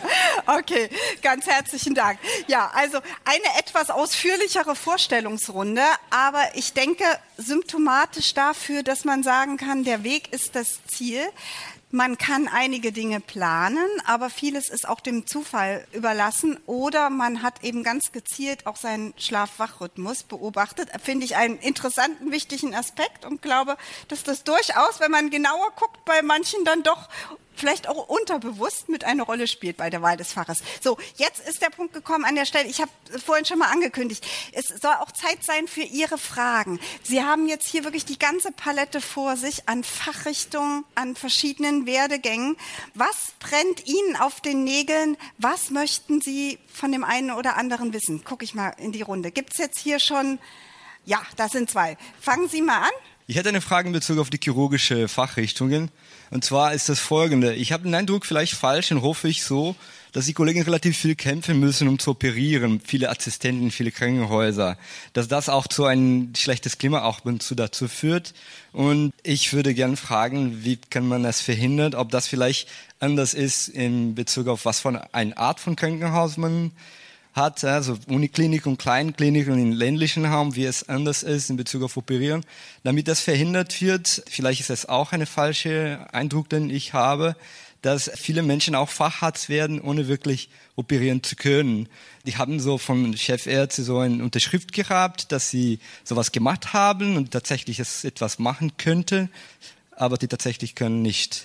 Okay, ganz herzlichen Dank. Ja, also eine etwas ausführlichere Vorstellungsrunde, aber ich denke symptomatisch dafür, dass man sagen kann, der Weg ist das Ziel. Man kann einige Dinge planen, aber vieles ist auch dem Zufall überlassen oder man hat eben ganz gezielt auch seinen Schlaf-Wach-Rhythmus beobachtet. Finde ich einen interessanten, wichtigen Aspekt und glaube, dass das durchaus, wenn man genauer guckt, bei manchen dann doch vielleicht auch unterbewusst mit einer Rolle spielt bei der Wahl des Faches. So, jetzt ist der Punkt gekommen an der Stelle, ich habe vorhin schon mal angekündigt, es soll auch Zeit sein für Ihre Fragen. Sie haben jetzt hier wirklich die ganze Palette vor sich an Fachrichtungen, an verschiedenen Werdegängen. Was brennt Ihnen auf den Nägeln? Was möchten Sie von dem einen oder anderen wissen? Gucke ich mal in die Runde. Gibt es jetzt hier schon, ja, das sind zwei. Fangen Sie mal an. Ich hätte eine Frage in Bezug auf die chirurgische Fachrichtungen. Und zwar ist das folgende. Ich habe den Eindruck, vielleicht falsch, und hoffe ich so, dass die Kollegen relativ viel kämpfen müssen, um zu operieren. Viele Assistenten, viele Krankenhäuser. Dass das auch zu ein schlechtes Klima auch dazu führt. Und ich würde gerne fragen, wie kann man das verhindern? Ob das vielleicht anders ist in Bezug auf was für eine Art von Krankenhaus man hat, also Uniklinik und Kleinklinik und im ländlichen Raum, wie es anders ist in Bezug auf Operieren. Damit das verhindert wird, vielleicht ist es auch ein falscher Eindruck, den ich habe, dass viele Menschen auch Facharzt werden, ohne wirklich operieren zu können. Die haben so von Chefärzten so eine Unterschrift gehabt, dass sie sowas gemacht haben und tatsächlich es etwas machen könnten, aber die tatsächlich können nicht.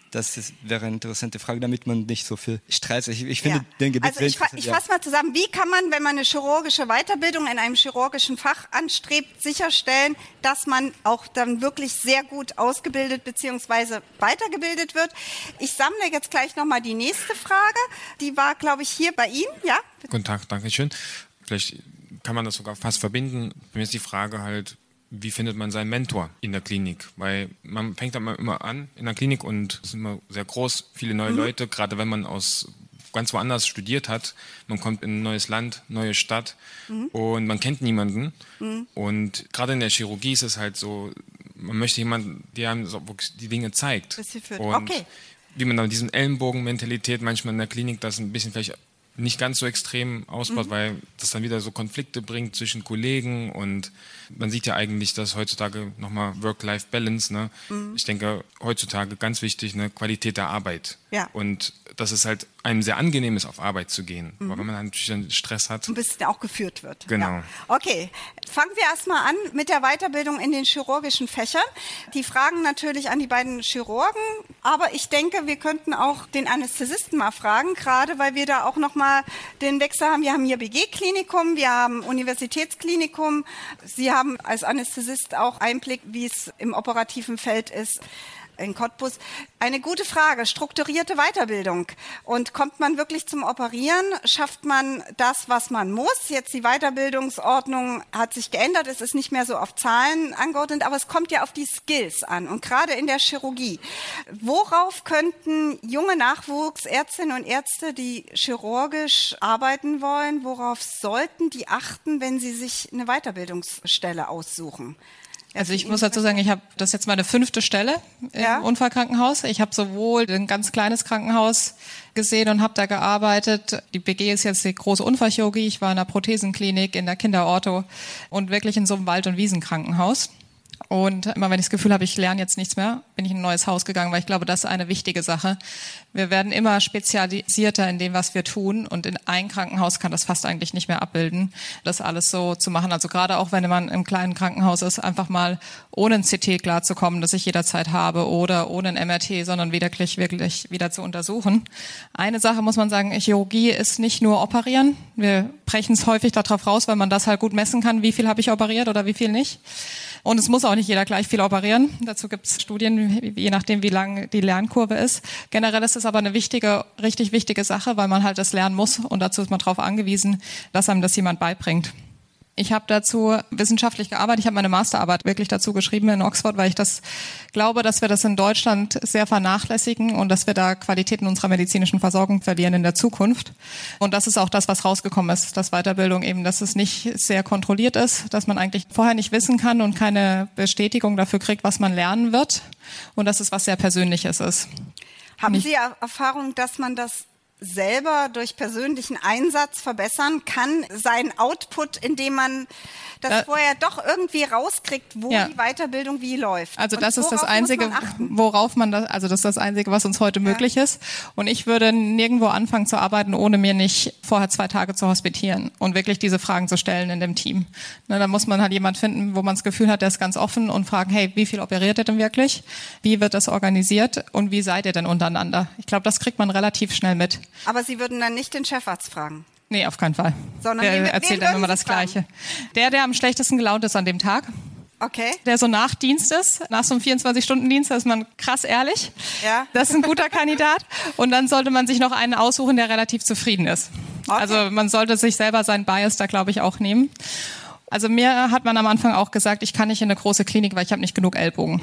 Das ist, wäre eine interessante Frage, damit man nicht so viel Stress. Ich, ich finde ja. den Gebiet Also ich, fa ich fasse mal zusammen. Wie kann man, wenn man eine chirurgische Weiterbildung in einem chirurgischen Fach anstrebt, sicherstellen, dass man auch dann wirklich sehr gut ausgebildet bzw. weitergebildet wird? Ich sammle jetzt gleich nochmal die nächste Frage. Die war, glaube ich, hier bei Ihnen. Ja? Guten Tag, danke schön. Vielleicht kann man das sogar fast verbinden. Mir ist die Frage halt, wie findet man seinen Mentor in der Klinik? Weil man fängt dann immer an in der Klinik und es sind immer sehr groß, viele neue mhm. Leute, gerade wenn man aus ganz woanders studiert hat. Man kommt in ein neues Land, neue Stadt mhm. und man kennt niemanden. Mhm. Und gerade in der Chirurgie ist es halt so, man möchte jemanden, der einem so die Dinge zeigt. Und okay. wie man dann diesen Ellenbogen-Mentalität manchmal in der Klinik das ein bisschen vielleicht nicht ganz so extrem ausbaut, mhm. weil das dann wieder so Konflikte bringt zwischen Kollegen und man sieht ja eigentlich, dass heutzutage nochmal Work-Life-Balance, ne? Mhm. Ich denke, heutzutage ganz wichtig, eine Qualität der Arbeit. Ja. Und dass es halt einem sehr angenehm ist, auf Arbeit zu gehen. Mhm. Aber wenn man natürlich dann Stress hat. Ein bisschen auch geführt wird. Genau. Ja. Okay, fangen wir erstmal an mit der Weiterbildung in den chirurgischen Fächern. Die Fragen natürlich an die beiden Chirurgen, aber ich denke, wir könnten auch den Anästhesisten mal fragen, gerade weil wir da auch nochmal den Wechsel haben. Wir haben hier B G-Klinikum, wir haben Universitätsklinikum. Sie haben als Anästhesist auch Einblick, wie es im operativen Feld ist in Cottbus. Eine gute Frage, strukturierte Weiterbildung. Und kommt man wirklich zum Operieren? Schafft man das, was man muss? Jetzt die Weiterbildungsordnung hat sich geändert, es ist nicht mehr so auf Zahlen angeordnet, aber es kommt ja auf die Skills an. Und gerade in der Chirurgie. Worauf könnten junge Nachwuchsärztinnen und Ärzte, die chirurgisch arbeiten wollen, worauf sollten die achten, wenn sie sich eine Weiterbildungsstelle aussuchen? Also ich muss dazu sagen, ich habe das jetzt meine fünfte Stelle im ja. Unfallkrankenhaus. Ich habe sowohl ein ganz kleines Krankenhaus gesehen und habe da gearbeitet. Die B G ist jetzt die große Unfallchirurgie. Ich war in der Prothesenklinik, in der Kinderortho und wirklich in so einem Wald- und Wiesenkrankenhaus. Und immer wenn ich das Gefühl habe, ich lerne jetzt nichts mehr, bin ich in ein neues Haus gegangen, weil ich glaube, das ist eine wichtige Sache. Wir werden immer spezialisierter in dem, was wir tun, und in ein Krankenhaus kann das fast eigentlich nicht mehr abbilden, das alles so zu machen. Also gerade auch, wenn man im kleinen Krankenhaus ist, einfach mal ohne ein C T klarzukommen, das ich jederzeit habe, oder ohne ein M R T, sondern wirklich, wirklich wieder zu untersuchen. Eine Sache muss man sagen, Chirurgie ist nicht nur operieren. Wir brechen es häufig darauf raus, weil man das halt gut messen kann, wie viel habe ich operiert oder wie viel nicht. Und es muss auch nicht jeder gleich viel operieren. Dazu gibt es Studien, je nachdem, wie lang die Lernkurve ist. Generell ist es aber eine wichtige, richtig wichtige Sache, weil man halt das lernen muss. Und dazu ist man darauf angewiesen, dass einem das jemand beibringt. Ich habe dazu wissenschaftlich gearbeitet. Ich habe meine Masterarbeit wirklich dazu geschrieben in Oxford, weil ich das glaube, dass wir das in Deutschland sehr vernachlässigen und dass wir da Qualität in unserer medizinischen Versorgung verlieren in der Zukunft. Und das ist auch das, was rausgekommen ist, dass Weiterbildung eben, dass es nicht sehr kontrolliert ist, dass man eigentlich vorher nicht wissen kann und keine Bestätigung dafür kriegt, was man lernen wird, und dass es was sehr Persönliches ist. Haben Sie Erfahrung, dass man das selber durch persönlichen Einsatz verbessern kann, seinen Output, indem man das da, vorher doch irgendwie rauskriegt, wo ja. die Weiterbildung wie läuft? Also das ist das Einzige, worauf man das, also das ist das Einzige, was uns heute ja. möglich ist. Und ich würde nirgendwo anfangen zu arbeiten, ohne mir nicht vorher zwei Tage zu hospitieren und wirklich diese Fragen zu stellen in dem Team. Ne, da muss man halt jemand finden, wo man das Gefühl hat, der ist ganz offen, und fragen, hey, wie viel operiert ihr denn wirklich? Wie wird das organisiert? Und wie seid ihr denn untereinander? Ich glaube, das kriegt man relativ schnell mit. Aber Sie würden dann nicht den Chefarzt fragen? Nee, auf keinen Fall. Sondern der wen, erzählt wen dann immer das fragen? Gleiche. Der, der am schlechtesten gelaunt ist an dem Tag. Okay. Der so nach Dienst ist, nach so einem vierundzwanzig-Stunden-Dienst, da ist man krass ehrlich. Ja. Das ist ein guter Kandidat. Und dann sollte man sich noch einen aussuchen, der relativ zufrieden ist. Okay. Also man sollte sich selber seinen Bias da, glaube ich, auch nehmen. Also mir hat man am Anfang auch gesagt, ich kann nicht in eine große Klinik, weil ich habe nicht genug Ellbogen.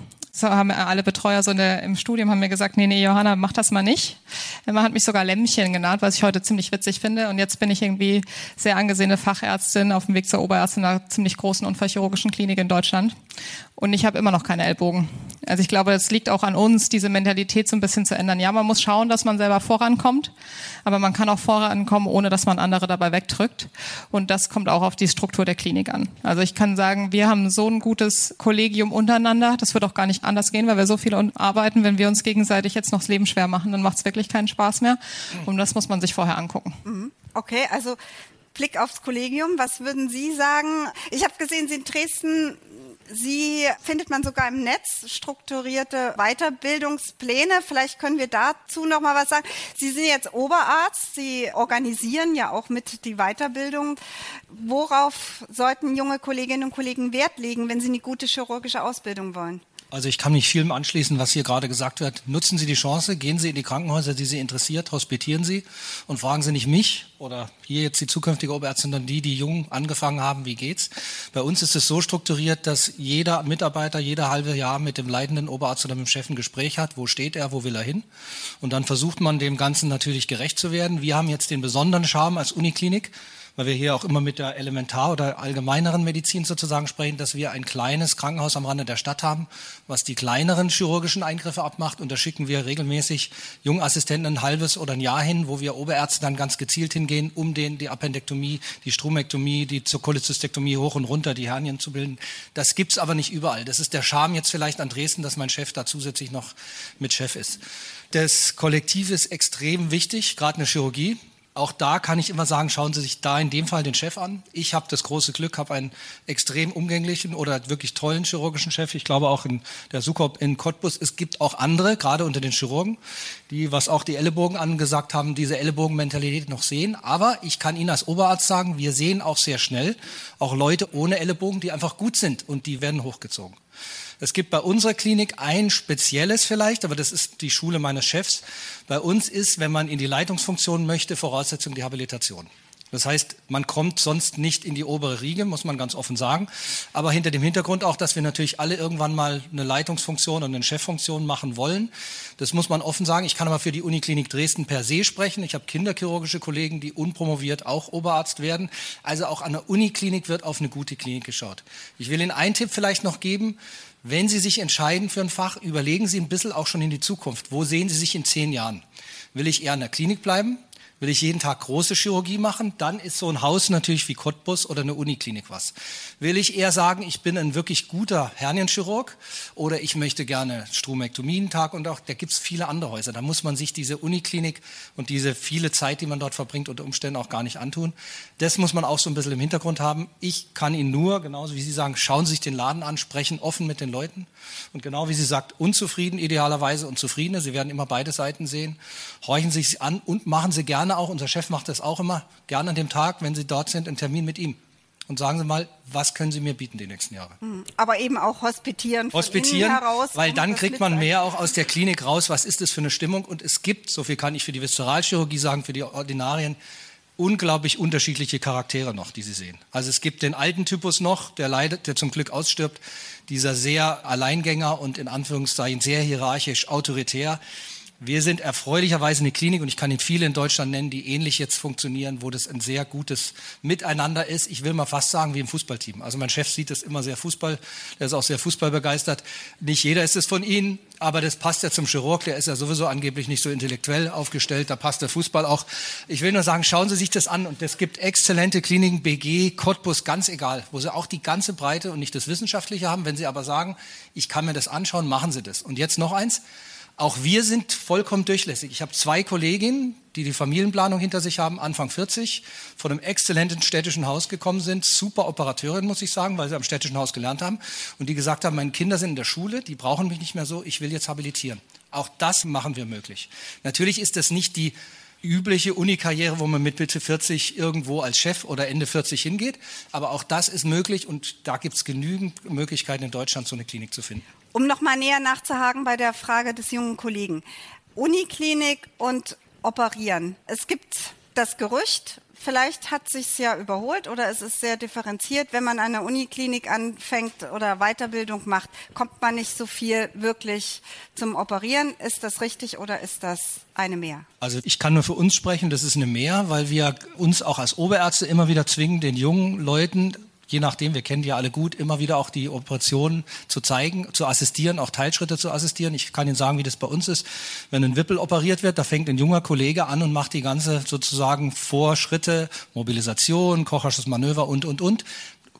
So haben alle Betreuer so eine, im Studium haben mir gesagt, nee, nee, Johanna, mach das mal nicht. Man hat mich sogar Lämmchen genannt, was ich heute ziemlich witzig finde. Und jetzt bin ich irgendwie sehr angesehene Fachärztin auf dem Weg zur Oberärztin in einer ziemlich großen unfallchirurgischen Klinik in Deutschland. Und ich habe immer noch keine Ellbogen. Also ich glaube, es liegt auch an uns, diese Mentalität so ein bisschen zu ändern. Ja, man muss schauen, dass man selber vorankommt, aber man kann auch vorankommen, ohne dass man andere dabei wegdrückt. Und das kommt auch auf die Struktur der Klinik an. Also ich kann sagen, wir haben so ein gutes Kollegium untereinander. Das wird auch gar nicht anders gehen, weil wir so viel arbeiten. Wenn wir uns gegenseitig jetzt noch das Leben schwer machen, dann macht es wirklich keinen Spaß mehr. Und das muss man sich vorher angucken. Okay, also Blick aufs Kollegium. Was würden Sie sagen? Ich habe gesehen, Sie in Dresden Sie findet man sogar im Netz, strukturierte Weiterbildungspläne. Vielleicht können wir dazu noch mal was sagen. Sie sind jetzt Oberarzt, Sie organisieren ja auch mit die Weiterbildung. Worauf sollten junge Kolleginnen und Kollegen Wert legen, wenn sie eine gute chirurgische Ausbildung wollen? Also ich kann mich vielem anschließen, was hier gerade gesagt wird. Nutzen Sie die Chance, gehen Sie in die Krankenhäuser, die Sie interessiert, hospitieren Sie und fragen Sie nicht mich oder hier jetzt die zukünftige Oberärztin, sondern die, die jung angefangen haben, wie geht's. Bei uns ist es so strukturiert, dass jeder Mitarbeiter jeder halbe Jahr mit dem leitenden Oberarzt oder mit dem Chef ein Gespräch hat, wo steht er, wo will er hin. Und dann versucht man dem Ganzen natürlich gerecht zu werden. Wir haben jetzt den besonderen Charme als Uniklinik, weil wir hier auch immer mit der Elementar- oder allgemeineren Medizin sozusagen sprechen, dass wir ein kleines Krankenhaus am Rande der Stadt haben, was die kleineren chirurgischen Eingriffe abmacht. Und da schicken wir regelmäßig Jungassistenten ein halbes oder ein Jahr hin, wo wir Oberärzte dann ganz gezielt hingehen, um denen die Appendektomie, die Stromektomie, die Cholecystektomie hoch und runter, die Hernien zu bilden. Das gibt's aber nicht überall. Das ist der Charme jetzt vielleicht an Dresden, dass mein Chef da zusätzlich noch mit Chef ist. Das Kollektiv ist extrem wichtig, gerade in der Chirurgie. Auch da kann ich immer sagen, schauen Sie sich da in dem Fall den Chef an. Ich habe das große Glück, habe einen extrem umgänglichen oder wirklich tollen chirurgischen Chef. Ich glaube auch in der Sukop in Cottbus. Es gibt auch andere, gerade unter den Chirurgen, die, was auch die Ellenbogen angesagt haben, diese Ellenbogenmentalität noch sehen. Aber ich kann Ihnen als Oberarzt sagen, wir sehen auch sehr schnell auch Leute ohne Ellenbogen, die einfach gut sind und die werden hochgezogen. Es gibt bei unserer Klinik ein spezielles vielleicht, aber das ist die Schule meines Chefs. Bei uns ist, wenn man in die Leitungsfunktion möchte, Voraussetzung die Habilitation. Das heißt, man kommt sonst nicht in die obere Riege, muss man ganz offen sagen. Aber hinter dem Hintergrund auch, dass wir natürlich alle irgendwann mal eine Leitungsfunktion und eine Cheffunktion machen wollen. Das muss man offen sagen. Ich kann aber für die Uniklinik Dresden per se sprechen. Ich habe kinderchirurgische Kollegen, die unpromoviert auch Oberarzt werden. Also auch an der Uniklinik wird auf eine gute Klinik geschaut. Ich will Ihnen einen Tipp vielleicht noch geben. Wenn Sie sich entscheiden für ein Fach, überlegen Sie ein bisschen auch schon in die Zukunft. Wo sehen Sie sich in zehn Jahren? Will ich eher in der Klinik bleiben? Will ich jeden Tag große Chirurgie machen, dann ist so ein Haus natürlich wie Cottbus oder eine Uniklinik was. Will ich eher sagen, ich bin ein wirklich guter Hernienchirurg oder ich möchte gerne Stromektomie einen Tag und auch, da gibt es viele andere Häuser. Da muss man sich diese Uniklinik und diese viele Zeit, die man dort verbringt, unter Umständen auch gar nicht antun. Das muss man auch so ein bisschen im Hintergrund haben. Ich kann Ihnen nur, genauso wie Sie sagen, schauen Sie sich den Laden an, sprechen offen mit den Leuten. Und genau wie sie sagt, unzufrieden idealerweise und zufriedene, Sie werden immer beide Seiten sehen, horchen Sie sich an und machen Sie gerne auch, unser Chef macht das auch immer, gerne an dem Tag, wenn Sie dort sind, einen Termin mit ihm. Und sagen Sie mal, was können Sie mir bieten die nächsten Jahre? Aber eben auch hospitieren von Hospitieren, innen heraus. weil dann um kriegt man mehr auch aus der Klinik raus, was ist das für eine Stimmung. Und es gibt, so viel kann ich für die Viszeralchirurgie sagen, für die Ordinarien, unglaublich unterschiedliche Charaktere noch, die Sie sehen. Also es gibt den alten Typus noch, der leidet, der zum Glück ausstirbt, dieser sehr Alleingänger und in Anführungszeichen sehr hierarchisch, autoritär. Wir sind erfreulicherweise eine Klinik und ich kann Ihnen viele in Deutschland nennen, die ähnlich jetzt funktionieren, wo das ein sehr gutes Miteinander ist. Ich will mal fast sagen wie im Fußballteam. Also mein Chef sieht das immer sehr Fußball, der ist auch sehr fußballbegeistert. Nicht jeder ist es von Ihnen, aber das passt ja zum Chirurg, der ist ja sowieso angeblich nicht so intellektuell aufgestellt, da passt der Fußball auch. Ich will nur sagen, schauen Sie sich das an und es gibt exzellente Kliniken, B G, Cottbus, ganz egal, wo Sie auch die ganze Breite und nicht das Wissenschaftliche haben. Wenn Sie aber sagen, ich kann mir das anschauen, machen Sie das. Und jetzt noch eins. Auch wir sind vollkommen durchlässig. Ich habe zwei Kolleginnen, die die Familienplanung hinter sich haben, Anfang vierzig, von einem exzellenten städtischen Haus gekommen sind, super Operateurin, muss ich sagen, weil sie am städtischen Haus gelernt haben und die gesagt haben, meine Kinder sind in der Schule, die brauchen mich nicht mehr so, ich will jetzt habilitieren. Auch das machen wir möglich. Natürlich ist das nicht die übliche Unikarriere, wo man mit Mitte vierzig irgendwo als Chef oder Ende vierzig hingeht, aber auch das ist möglich und da gibt es genügend Möglichkeiten in Deutschland, so eine Klinik zu finden. Um noch mal näher nachzuhaken bei der Frage des jungen Kollegen. Uniklinik und Operieren. Es gibt das Gerücht, vielleicht hat sich's ja überholt oder es ist sehr differenziert. Wenn man an einer Uniklinik anfängt oder Weiterbildung macht, kommt man nicht so viel wirklich zum Operieren. Ist das richtig oder ist das eine Mehr? Also ich kann nur für uns sprechen, das ist eine Mehr, weil wir uns auch als Oberärzte immer wieder zwingen, den jungen Leuten, je nachdem, wir kennen die ja alle gut, immer wieder auch die Operationen zu zeigen, zu assistieren, auch Teilschritte zu assistieren. Ich kann Ihnen sagen, wie das bei uns ist. Wenn ein Wippel operiert wird, da fängt ein junger Kollege an und macht die ganze sozusagen Vorschritte, Mobilisation, kochersches Manöver und, und, und.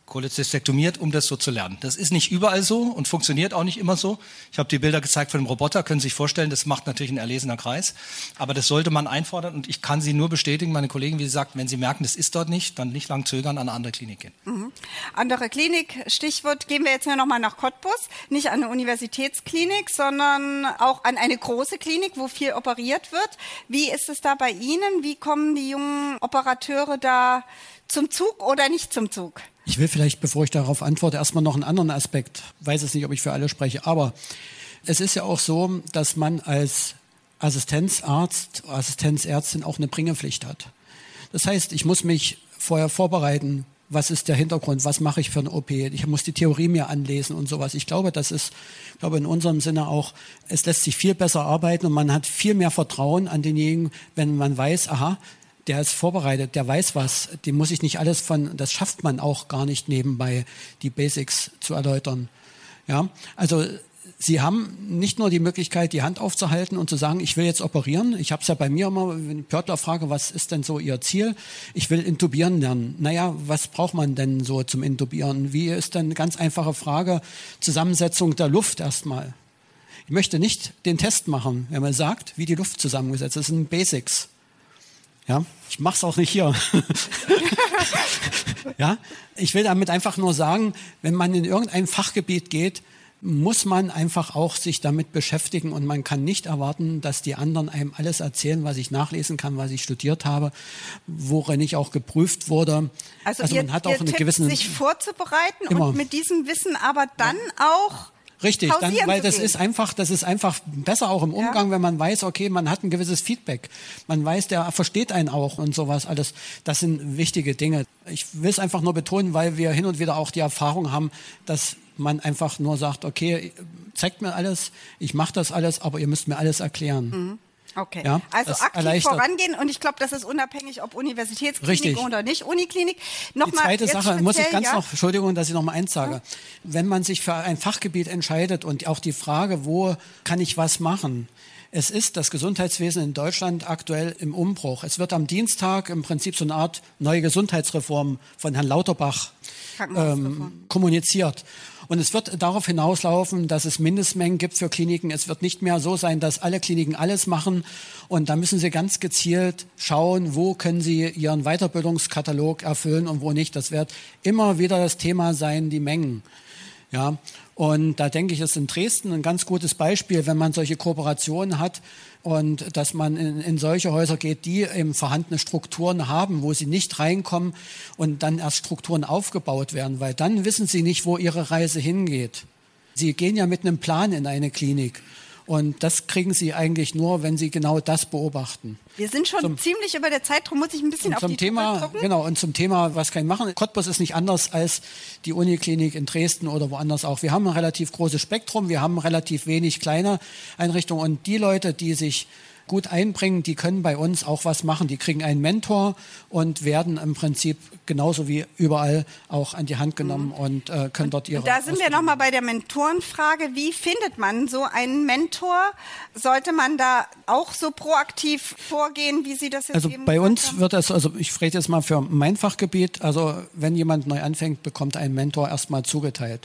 cholecystektomiert, um das so zu lernen. Das ist nicht überall so und funktioniert auch nicht immer so. Ich habe die Bilder gezeigt von dem Roboter, können Sie sich vorstellen, das macht natürlich ein erlesener Kreis. Aber das sollte man einfordern und ich kann Sie nur bestätigen, meine Kollegen, wie gesagt, wenn Sie merken, das ist dort nicht, dann nicht lang zögern, an eine andere Klinik gehen. Mhm. Andere Klinik, Stichwort, gehen wir jetzt noch mal nach Cottbus, nicht an eine Universitätsklinik, sondern auch an eine große Klinik, wo viel operiert wird. Wie ist es da bei Ihnen? Wie kommen die jungen Operateure da zum Zug oder nicht zum Zug? Ich will vielleicht, bevor ich darauf antworte, erstmal noch einen anderen Aspekt. Ich weiß es nicht, ob ich für alle spreche, aber es ist ja auch so, dass man als Assistenzarzt, Assistenzärztin auch eine Bringepflicht hat. Das heißt, ich muss mich vorher vorbereiten. Was ist der Hintergrund? Was mache ich für eine O P? Ich muss die Theorie mir anlesen und sowas. Ich glaube, das ist, ich glaube in unserem Sinne auch, es lässt sich viel besser arbeiten und man hat viel mehr Vertrauen an denjenigen, wenn man weiß, aha, der ist vorbereitet, der weiß was, dem muss ich nicht alles von, das schafft man auch gar nicht nebenbei, die Basics zu erläutern. Ja, also Sie haben nicht nur die Möglichkeit, die Hand aufzuhalten und zu sagen, ich will jetzt operieren. Ich habe es ja bei mir immer, wenn ich Pörtler frage, was ist denn so Ihr Ziel? Ich will intubieren lernen. Naja, was braucht man denn so zum Intubieren? Wie ist denn eine ganz einfache Frage, Zusammensetzung der Luft erstmal? Ich möchte nicht den Test machen, wenn man sagt, wie die Luft zusammengesetzt ist. Das sind Basics. Ja, ich mache es auch nicht hier. Ja, ich will damit einfach nur sagen, wenn man in irgendein Fachgebiet geht, muss man einfach auch sich damit beschäftigen und man kann nicht erwarten, dass die anderen einem alles erzählen, was ich nachlesen kann, was ich studiert habe, worin ich auch geprüft wurde. Also, also ihr, man hat ihr auch eine tippt gewisse sich vorzubereiten immer. Und mit diesem Wissen aber dann ja. auch Richtig, dann, weil das gehen. ist einfach, das ist einfach besser auch im Umgang, ja. wenn man weiß, okay, man hat ein gewisses Feedback. Man weiß, der versteht einen auch und sowas alles. Das sind wichtige Dinge. Ich will es einfach nur betonen, weil wir hin und wieder auch die Erfahrung haben, dass man einfach nur sagt, okay, zeigt mir alles, ich mache das alles, aber ihr müsst mir alles erklären. Mhm. Okay, ja, also aktiv vorangehen und ich glaube, das ist unabhängig, ob Universitätsklinik Richtig. Oder nicht Uniklinik. Noch Die mal zweite Sache, muss ich ganz ja? noch, Entschuldigung, dass ich noch mal eins sage. Ja. Wenn man sich für ein Fachgebiet entscheidet und auch die Frage, wo kann ich was machen? Es ist das Gesundheitswesen in Deutschland aktuell im Umbruch. Es wird am Dienstag im Prinzip so eine Art neue Gesundheitsreform von Herrn Lauterbach ähm, kommuniziert. Und es wird darauf hinauslaufen, dass es Mindestmengen gibt für Kliniken. Es wird nicht mehr so sein, dass alle Kliniken alles machen. Und da müssen Sie ganz gezielt schauen, wo können Sie Ihren Weiterbildungskatalog erfüllen und wo nicht. Das wird immer wieder das Thema sein, die Mengen. Ja, und da denke ich, ist in Dresden ein ganz gutes Beispiel, wenn man solche Kooperationen hat und dass man in, in solche Häuser geht, die eben vorhandene Strukturen haben, wo sie nicht reinkommen und dann erst Strukturen aufgebaut werden, weil dann wissen sie nicht, wo ihre Reise hingeht. Sie gehen ja mit einem Plan in eine Klinik. Und das kriegen Sie eigentlich nur, wenn Sie genau das beobachten. Wir sind schon zum, ziemlich über der Zeit, darum muss ich ein bisschen auf zum die Thema, gucken. Genau, und zum Thema, was kann ich machen? Cottbus ist nicht anders als die Uniklinik in Dresden oder woanders auch. Wir haben ein relativ großes Spektrum, wir haben relativ wenig kleine Einrichtungen und die Leute, die sich gut einbringen, die können bei uns auch was machen. Die kriegen einen Mentor und werden im Prinzip genauso wie überall auch an die Hand genommen mhm. und äh, können dort ihre... Und da sind wir nochmal bei der Mentorenfrage. Wie findet man so einen Mentor? Sollte man da auch so proaktiv vorgehen, wie Sie das jetzt Also eben bei uns haben? wird es, also ich spreche jetzt mal für mein Fachgebiet, also wenn jemand neu anfängt, bekommt ein Mentor erstmal zugeteilt.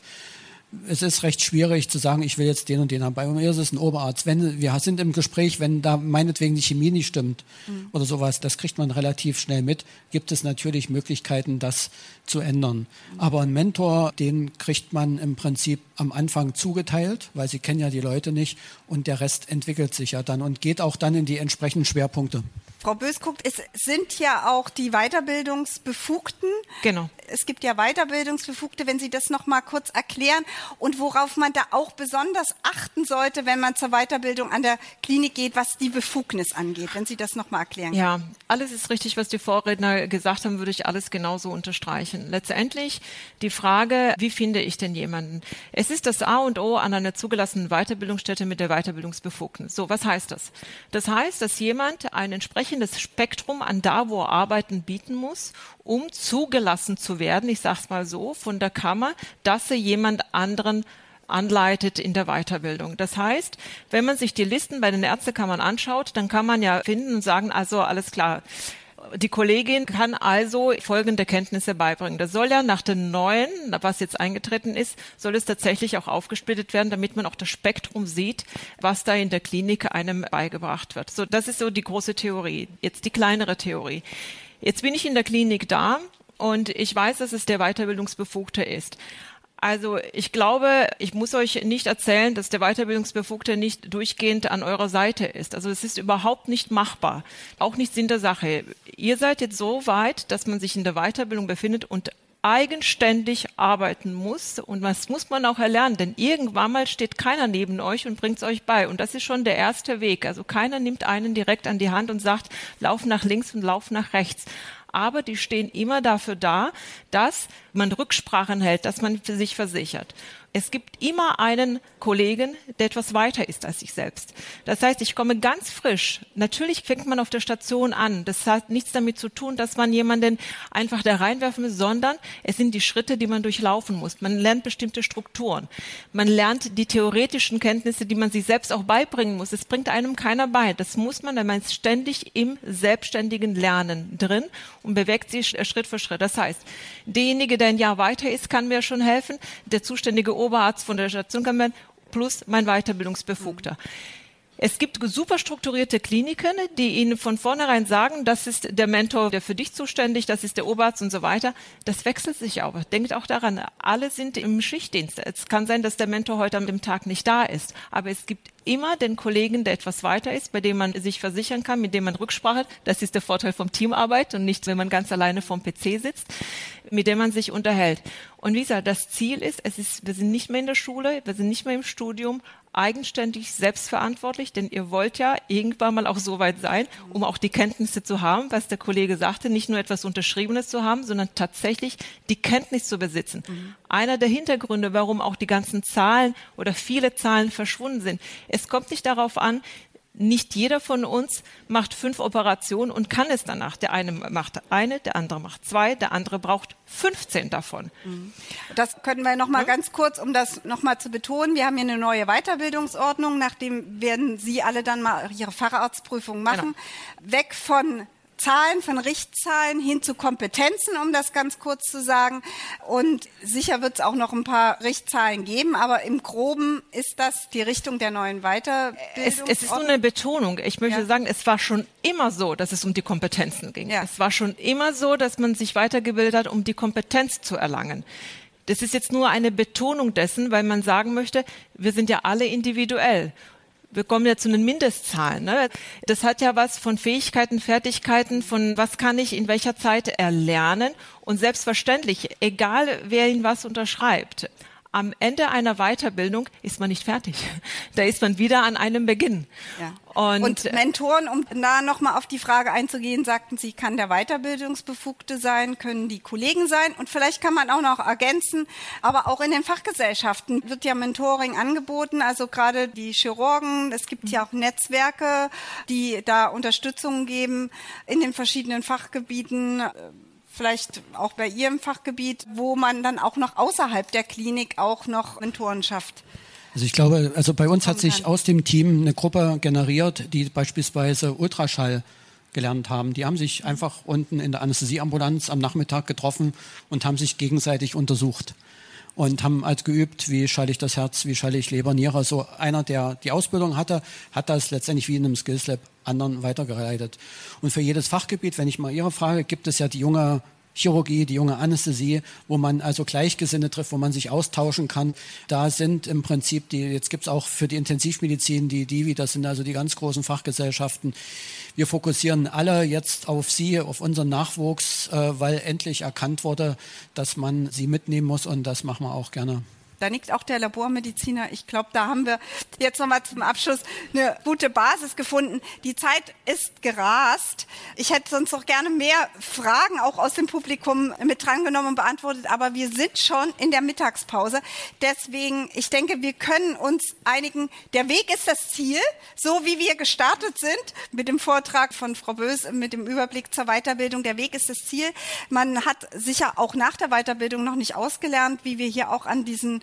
Es ist recht schwierig zu sagen, ich will jetzt den und den haben. Bei mir ist es ein Oberarzt. Wenn, wir sind im Gespräch, wenn da meinetwegen die Chemie nicht stimmt mhm. oder sowas, das kriegt man relativ schnell mit, gibt es natürlich Möglichkeiten, das zu ändern. Mhm. Aber einen Mentor, den kriegt man im Prinzip am Anfang zugeteilt, weil sie kennen ja die Leute nicht und der Rest entwickelt sich ja dann und geht auch dann in die entsprechenden Schwerpunkte. Frau Bös guckt, es sind ja auch die Weiterbildungsbefugten. Genau. Es gibt ja Weiterbildungsbefugte, wenn Sie das noch mal kurz erklären und worauf man da auch besonders achten sollte, wenn man zur Weiterbildung an der Klinik geht, was die Befugnis angeht, wenn Sie das noch mal erklären. Ja, alles ist richtig, was die Vorredner gesagt haben, würde ich alles genauso unterstreichen. Letztendlich die Frage, wie finde ich denn jemanden? Es ist das A und O an einer zugelassenen Weiterbildungsstätte mit der Weiterbildungsbefugnis. So, was heißt das? Das heißt, dass jemand ein entsprechendes Spektrum an da, wo er arbeiten, bieten muss, um zugelassen zu werden, ich sage es mal so, von der Kammer, dass er jemand anderen anleitet in der Weiterbildung. Das heißt, wenn man sich die Listen bei den Ärztekammern anschaut, dann kann man ja finden und sagen, also alles klar, Die Kollegin kann also folgende Kenntnisse beibringen. Das soll ja nach dem Neuen, was jetzt eingetreten ist, soll es tatsächlich auch aufgesplittet werden, damit man auch das Spektrum sieht, was da in der Klinik einem beigebracht wird. So, das ist so die große Theorie. Jetzt die kleinere Theorie. Jetzt bin ich in der Klinik da und ich weiß, dass es der Weiterbildungsbefugte ist. Also ich glaube, ich muss euch nicht erzählen, dass der Weiterbildungsbefugte nicht durchgehend an eurer Seite ist. Also es ist überhaupt nicht machbar, auch nicht Sinn der Sache. Ihr seid jetzt so weit, dass man sich in der Weiterbildung befindet und eigenständig arbeiten muss. Und das muss man auch erlernen, denn irgendwann mal steht keiner neben euch und bringt es euch bei. Und das ist schon der erste Weg. Also keiner nimmt einen direkt an die Hand und sagt, lauf nach links und lauf nach rechts. Aber die stehen immer dafür da, dass man Rücksprachen hält, dass man für sich versichert. Es gibt immer einen Kollegen, der etwas weiter ist als ich selbst. Das heißt, ich komme ganz frisch. Natürlich fängt man auf der Station an. Das hat nichts damit zu tun, dass man jemanden einfach da reinwerfen muss, sondern es sind die Schritte, die man durchlaufen muss. Man lernt bestimmte Strukturen. Man lernt die theoretischen Kenntnisse, die man sich selbst auch beibringen muss. Es bringt einem keiner bei. Das muss man, denn man ist ständig im selbstständigen Lernen drin und bewegt sich Schritt für Schritt. Das heißt, derjenige, der ein Jahr weiter ist, kann mir schon helfen. Der zuständige Oberarzt von der Station kann mir, plus mein Weiterbildungsbefugter. Es gibt super strukturierte Kliniken, die Ihnen von vornherein sagen, das ist der Mentor, der für dich zuständig, das ist der Oberarzt und so weiter. Das wechselt sich aber. Denkt auch daran, alle sind im Schichtdienst. Es kann sein, dass der Mentor heute am Tag nicht da ist, aber es gibt immer den Kollegen, der etwas weiter ist, bei dem man sich versichern kann, mit dem man Rücksprache hat. Das ist der Vorteil vom Teamarbeit und nicht, wenn man ganz alleine vorm P C sitzt, mit dem man sich unterhält. Und wie gesagt, das Ziel ist, es ist, wir sind nicht mehr in der Schule, wir sind nicht mehr im Studium, eigenständig, selbstverantwortlich, denn ihr wollt ja irgendwann mal auch so weit sein, um auch die Kenntnisse zu haben, was der Kollege sagte, nicht nur etwas Unterschriebenes zu haben, sondern tatsächlich die Kenntnis zu besitzen. Mhm. Einer der Hintergründe, warum auch die ganzen Zahlen oder viele Zahlen verschwunden sind. Es kommt nicht darauf an, nicht jeder von uns macht fünf Operationen und kann es danach. Der eine macht eine, der andere macht zwei, der andere braucht fünfzehn davon. Das können wir noch mal ganz kurz, um das noch mal zu betonen. Wir haben hier eine neue Weiterbildungsordnung. Nachdem werden Sie alle dann mal Ihre Facharztprüfung machen. Genau. Weg von Zahlen, von Richtzahlen hin zu Kompetenzen, um das ganz kurz zu sagen. Und sicher wird es auch noch ein paar Richtzahlen geben, aber im Groben ist das die Richtung der neuen Weiterbildung. Es, es ist nur eine Betonung. Ich möchte ja. sagen, es war schon immer so, dass es um die Kompetenzen ging. Ja. Es war schon immer so, dass man sich weitergebildet hat, um die Kompetenz zu erlangen. Das ist jetzt nur eine Betonung dessen, weil man sagen möchte, wir sind ja alle individuell. Wir kommen ja zu den Mindestzahlen. Ne? Das hat ja was von Fähigkeiten, Fertigkeiten, von was kann ich in welcher Zeit erlernen. Und selbstverständlich, egal wer Ihnen was unterschreibt, am Ende einer Weiterbildung ist man nicht fertig. Da ist man wieder an einem Beginn. Ja. Und, und Mentoren, um da nochmal auf die Frage einzugehen, sagten Sie, kann der Weiterbildungsbefugte sein, können die Kollegen sein. Und vielleicht kann man auch noch ergänzen, aber auch in den Fachgesellschaften wird ja Mentoring angeboten, also gerade die Chirurgen. Es gibt ja auch Netzwerke, die da Unterstützung geben in den verschiedenen Fachgebieten. Vielleicht auch bei Ihrem Fachgebiet, wo man dann auch noch außerhalb der Klinik auch noch Mentoren schafft. Also ich glaube, also bei uns hat sich aus dem Team eine Gruppe generiert, die beispielsweise Ultraschall gelernt haben. Die haben sich einfach unten in der Anästhesieambulanz am Nachmittag getroffen und haben sich gegenseitig untersucht. Und haben halt geübt, wie schalte ich das Herz, wie schalte ich Leber, Niere. So einer, der die Ausbildung hatte, hat das letztendlich wie in einem Skills Lab anderen weitergeleitet. Und für jedes Fachgebiet, wenn ich mal Ihre Frage, gibt es ja die junge Chirurgie, die junge Anästhesie, wo man also Gleichgesinnte trifft, wo man sich austauschen kann. Da sind im Prinzip die, jetzt gibt es auch für die Intensivmedizin die D I V I, das sind also die ganz großen Fachgesellschaften. Wir fokussieren alle jetzt auf Sie, auf unseren Nachwuchs, äh, weil endlich erkannt wurde, dass man sie mitnehmen muss, und das machen wir auch gerne. Da nickt auch der Labormediziner. Ich glaube, da haben wir jetzt nochmal zum Abschluss eine gute Basis gefunden. Die Zeit ist gerast. Ich hätte sonst noch gerne mehr Fragen auch aus dem Publikum mit drangenommen und beantwortet, aber wir sind schon in der Mittagspause. Deswegen, ich denke, wir können uns einigen. Der Weg ist das Ziel, so wie wir gestartet sind mit dem Vortrag von Frau Bös, mit dem Überblick zur Weiterbildung. Der Weg ist das Ziel. Man hat sicher auch nach der Weiterbildung noch nicht ausgelernt, wie wir hier auch an diesen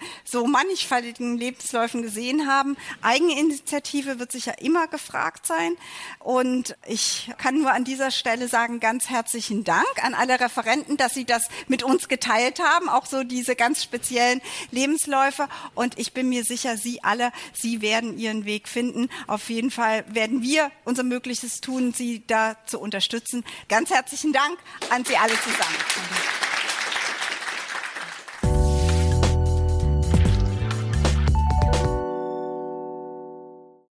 so mannigfaltigen Lebensläufen gesehen haben. Eigeninitiative wird sicher immer gefragt sein. Und ich kann nur an dieser Stelle sagen, ganz herzlichen Dank an alle Referenten, dass sie das mit uns geteilt haben, auch so diese ganz speziellen Lebensläufe. Und ich bin mir sicher, Sie alle, Sie werden Ihren Weg finden. Auf jeden Fall werden wir unser Möglichstes tun, Sie da zu unterstützen. Ganz herzlichen Dank an Sie alle zusammen.